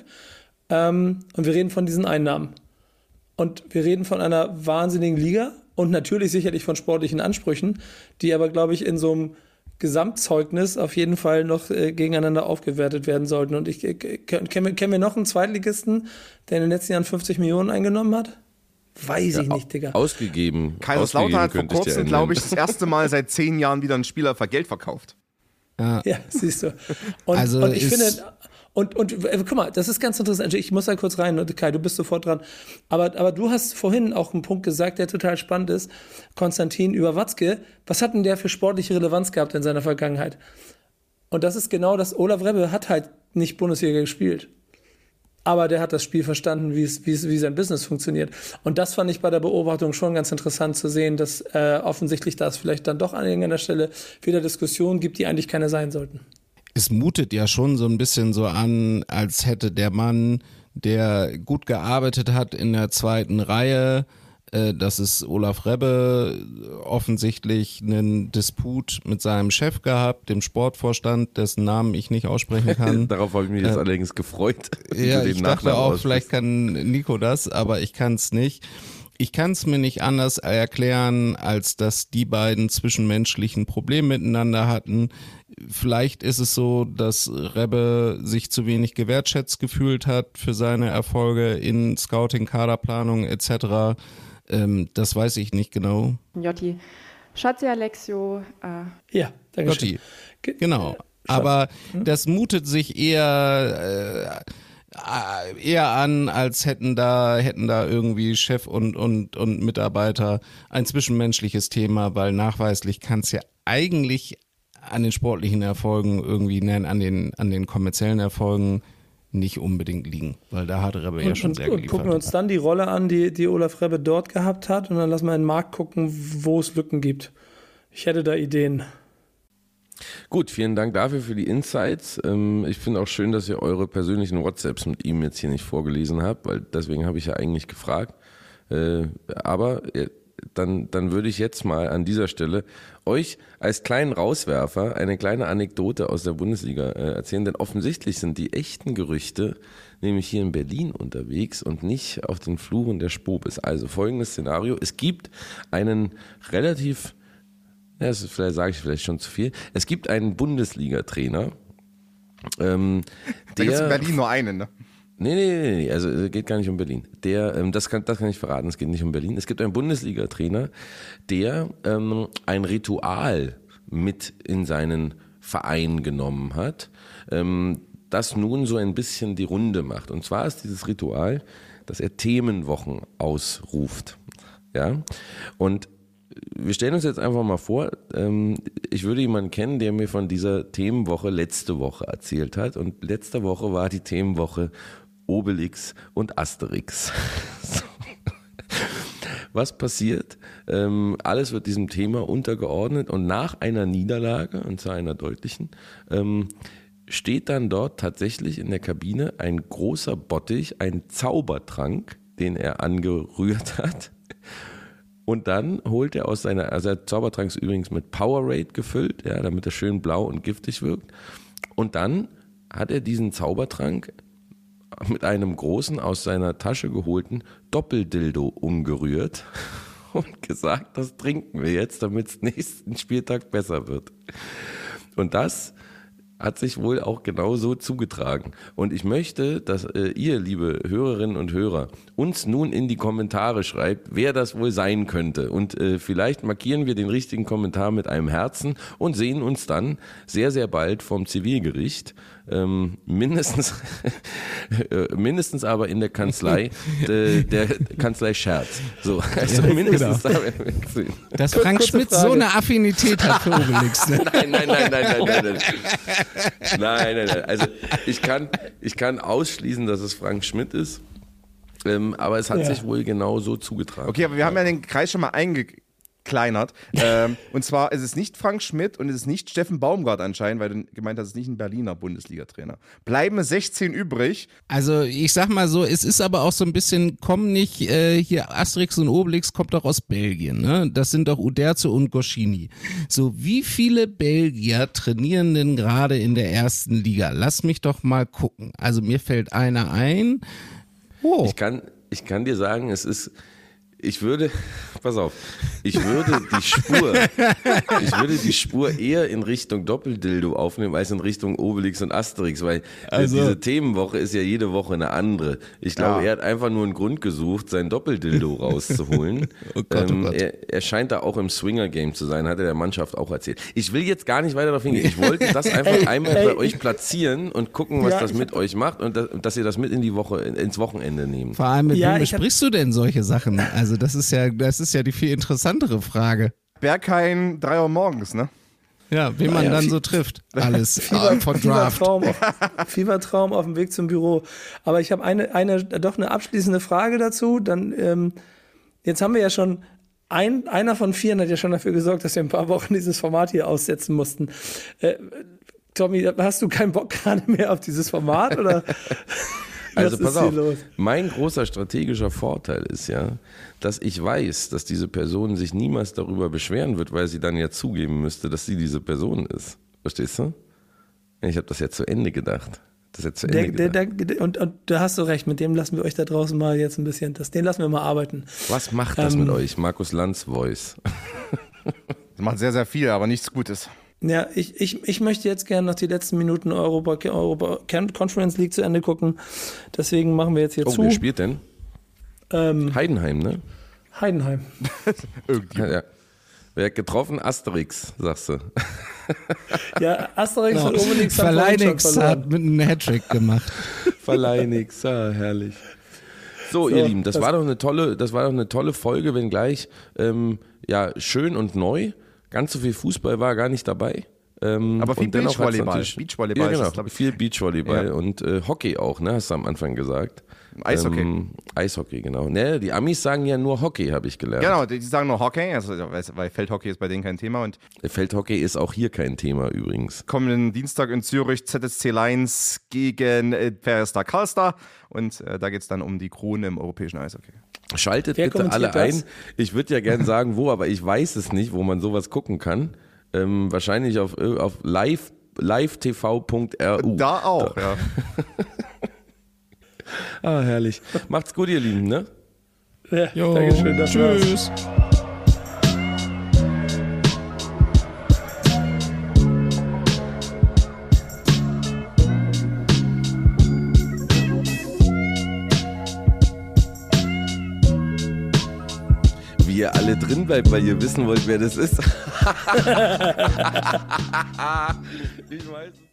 und wir reden von diesen Einnahmen. Und wir reden von einer wahnsinnigen Liga und natürlich sicherlich von sportlichen Ansprüchen, die aber, glaube ich, in so einem Gesamtzeugnis auf jeden Fall noch gegeneinander aufgewertet werden sollten. Und kennen wir noch einen Zweitligisten, der in den letzten Jahren 50 Millionen eingenommen hat? Weiß ich nicht, Digga. Ausgegeben. Kaiserslautern hat vor kurzem, glaube ich, das erste Mal seit 10 Jahren wieder einen Spieler für Geld verkauft. Ja, siehst du. Und ich finde... Und guck mal, das ist ganz interessant. Ich muss da kurz rein, Kai, du bist sofort dran. Aber du hast vorhin auch einen Punkt gesagt, der total spannend ist. Konstantin über Watzke. Was hat denn der für sportliche Relevanz gehabt in seiner Vergangenheit? Und das ist genau das. Olaf Rebbe hat halt nicht Bundesliga gespielt. Aber der hat das Spiel verstanden, wie sein Business funktioniert. Und das fand ich bei der Beobachtung schon ganz interessant zu sehen, dass offensichtlich da es vielleicht dann doch an irgendeiner Stelle wieder Diskussionen gibt, die eigentlich keine sein sollten. Es mutet ja schon so ein bisschen so an, als hätte der Mann, der gut gearbeitet hat in der zweiten Reihe, das ist Olaf Rebbe, offensichtlich einen Disput mit seinem Chef gehabt, dem Sportvorstand, dessen Namen ich nicht aussprechen kann. Darauf habe ich mich jetzt allerdings gefreut. Ja, ich dachte auch, vielleicht kann Nico das, aber ich kann es nicht. Ich kann es mir nicht anders erklären, als dass die beiden zwischenmenschlichen Probleme miteinander hatten. Vielleicht ist es so, dass Rebbe sich zu wenig gewertschätzt gefühlt hat für seine Erfolge in Scouting, Kaderplanung etc. Das weiß ich nicht genau. Jotti, Schatzi Alexio. Ja, danke Jotti, genau. Aber das mutet sich eher an, als hätten da irgendwie Chef und Mitarbeiter ein zwischenmenschliches Thema, weil nachweislich kann es ja eigentlich an den sportlichen Erfolgen irgendwie, an den kommerziellen Erfolgen nicht unbedingt liegen, weil da hat Rebbe ja schon sehr geliefert. Gucken wir uns dann die Rolle an, die Olaf Rebbe dort gehabt hat und dann lassen wir in den Markt gucken, wo es Lücken gibt. Ich hätte da Ideen. Gut, vielen Dank dafür für die Insights. Ich finde auch schön, dass ihr eure persönlichen WhatsApps mit ihm jetzt hier nicht vorgelesen habt, weil deswegen habe ich ja eigentlich gefragt. Aber dann würde ich jetzt mal an dieser Stelle euch als kleinen Rauswerfer eine kleine Anekdote aus der Bundesliga erzählen, denn offensichtlich sind die echten Gerüchte nämlich hier in Berlin unterwegs und nicht auf den Fluren der Spobis. Also folgendes Szenario: Es gibt einen relativ, das sage ich vielleicht schon zu viel, es gibt einen Bundesliga-Trainer, da gibt es in Berlin nur einen, ne? Nee, also es geht gar nicht um Berlin. Das kann ich verraten, es geht nicht um Berlin. Es gibt einen Bundesliga-Trainer, der ein Ritual mit in seinen Verein genommen hat, das nun so ein bisschen die Runde macht. Und zwar ist dieses Ritual, dass er Themenwochen ausruft. Ja? Und wir stellen uns jetzt einfach mal vor, ich würde jemanden kennen, der mir von dieser Themenwoche letzte Woche erzählt hat. Und letzte Woche war die Themenwoche Obelix und Asterix. So. Was passiert? Alles wird diesem Thema untergeordnet und nach einer Niederlage, und zwar einer deutlichen, steht dann dort tatsächlich in der Kabine ein großer Bottich, ein Zaubertrank, den er angerührt hat, Und dann holt er aus seiner, also der Zaubertrank ist übrigens mit Powerade gefüllt, ja, damit er schön blau und giftig wirkt. Und dann hat er diesen Zaubertrank mit einem großen, aus seiner Tasche geholten Doppeldildo umgerührt und gesagt, das trinken wir jetzt, damit es nächsten Spieltag besser wird. Und das hat sich wohl auch genau so zugetragen. Und ich möchte, dass ihr, liebe Hörerinnen und Hörer, uns nun in die Kommentare schreibt, wer das wohl sein könnte. Und vielleicht markieren wir den richtigen Kommentar mit einem Herzen und sehen uns dann sehr, sehr bald vom Zivilgericht. Mindestens aber in der Kanzlei, der Kanzlei Scherz. So, also mindestens da werden wir sehen. Dass Frank Schmidt so eine Affinität hat für Obelix. Ne? Nein. Also ich kann ausschließen, dass es Frank Schmidt ist, aber es hat sich wohl genau so zugetragen. Okay, aber wir haben ja den Kreis schon mal eingekleinert. Und zwar ist es nicht Frank Schmidt und es ist nicht Steffen Baumgart anscheinend, weil du gemeint hast, es ist nicht ein Berliner Bundesliga-Trainer. Bleiben 16 übrig. Also ich sag mal so, es ist aber auch so ein bisschen, hier Asterix und Obelix kommt doch aus Belgien, ne? Das sind doch Uderzo und Goscinny. So, wie viele Belgier trainieren denn gerade in der ersten Liga? Lass mich doch mal gucken. Also mir fällt einer ein. Oh. Ich kann dir sagen, ich würde die Spur eher in Richtung Doppeldildo aufnehmen, als in Richtung Obelix und Asterix, weil diese Themenwoche ist ja jede Woche eine andere. Ich glaube, er hat einfach nur einen Grund gesucht, sein Doppeldildo rauszuholen. Oh Gott. Er scheint da auch im Swinger-Game zu sein, hat er der Mannschaft auch erzählt. Ich will jetzt gar nicht weiter darauf hingehen. Ich wollte das einfach einmal bei euch platzieren und gucken, was das mit euch macht und dass ihr das mit ins Wochenende nehmt. Vor allem, mit wem besprichst du denn solche Sachen? Also das ist ja die viel interessantere Frage. Berghain, 3 Uhr morgens, ne? Ja, wen man dann so trifft. Alles von Draft. Fiebertraum auf dem Weg zum Büro. Aber ich habe eine abschließende Frage dazu. Dann, jetzt haben wir ja schon, einer von 4 hat ja schon dafür gesorgt, dass wir ein paar Wochen dieses Format hier aussetzen mussten. Tommy, hast du keinen Bock gerade mehr auf dieses Format? Oder? Also pass auf, mein großer strategischer Vorteil ist ja, dass ich weiß, dass diese Person sich niemals darüber beschweren wird, weil sie dann ja zugeben müsste, dass sie diese Person ist. Verstehst du? Ich habe das ja zu Ende gedacht. Und da hast du recht, mit dem lassen wir euch da draußen mal jetzt ein bisschen, den lassen wir mal arbeiten. Was macht das mit euch? Markus Lanz Voice. Das macht sehr, sehr viel, aber nichts Gutes. Ja, ich möchte jetzt gerne noch die letzten Minuten Europa Conference League zu Ende gucken. Deswegen machen wir jetzt hier zu. Wer spielt denn? Heidenheim, ne? Heidenheim. Ja. Wer hat getroffen? Asterix, sagst du. Ja, Asterix und Obelix haben Verleinix hat mit einem Hattrick gemacht. Verleinix, herrlich. So, ihr Lieben, das war doch eine tolle Folge, wenngleich schön und neu. Ganz so viel Fußball war gar nicht dabei. Aber viel Beachvolleyball. Beachvolleyball ist das, glaube ich. Viel Beachvolleyball und Hockey auch, ne? Hast du am Anfang gesagt. Eishockey. Eishockey, genau. Ne, die Amis sagen ja nur Hockey, habe ich gelernt. Genau, die sagen nur Hockey, also, weil Feldhockey ist bei denen kein Thema. Und Feldhockey ist auch hier kein Thema übrigens. Kommenden Dienstag in Zürich ZSC Lions gegen Färjestad Karlstad und da geht es dann um die Krone im europäischen Eishockey. Schaltet bitte alle ein. Ich würde ja gerne sagen, wo, aber ich weiß es nicht, wo man sowas gucken kann. Wahrscheinlich auf livetv.ru. Da auch, ja. Herrlich. Macht's gut, ihr Lieben, ne? Ja, Dankeschön. Tschüss. Wie ihr alle drin bleibt, weil ihr wissen wollt, wer das ist. Ich weiß es.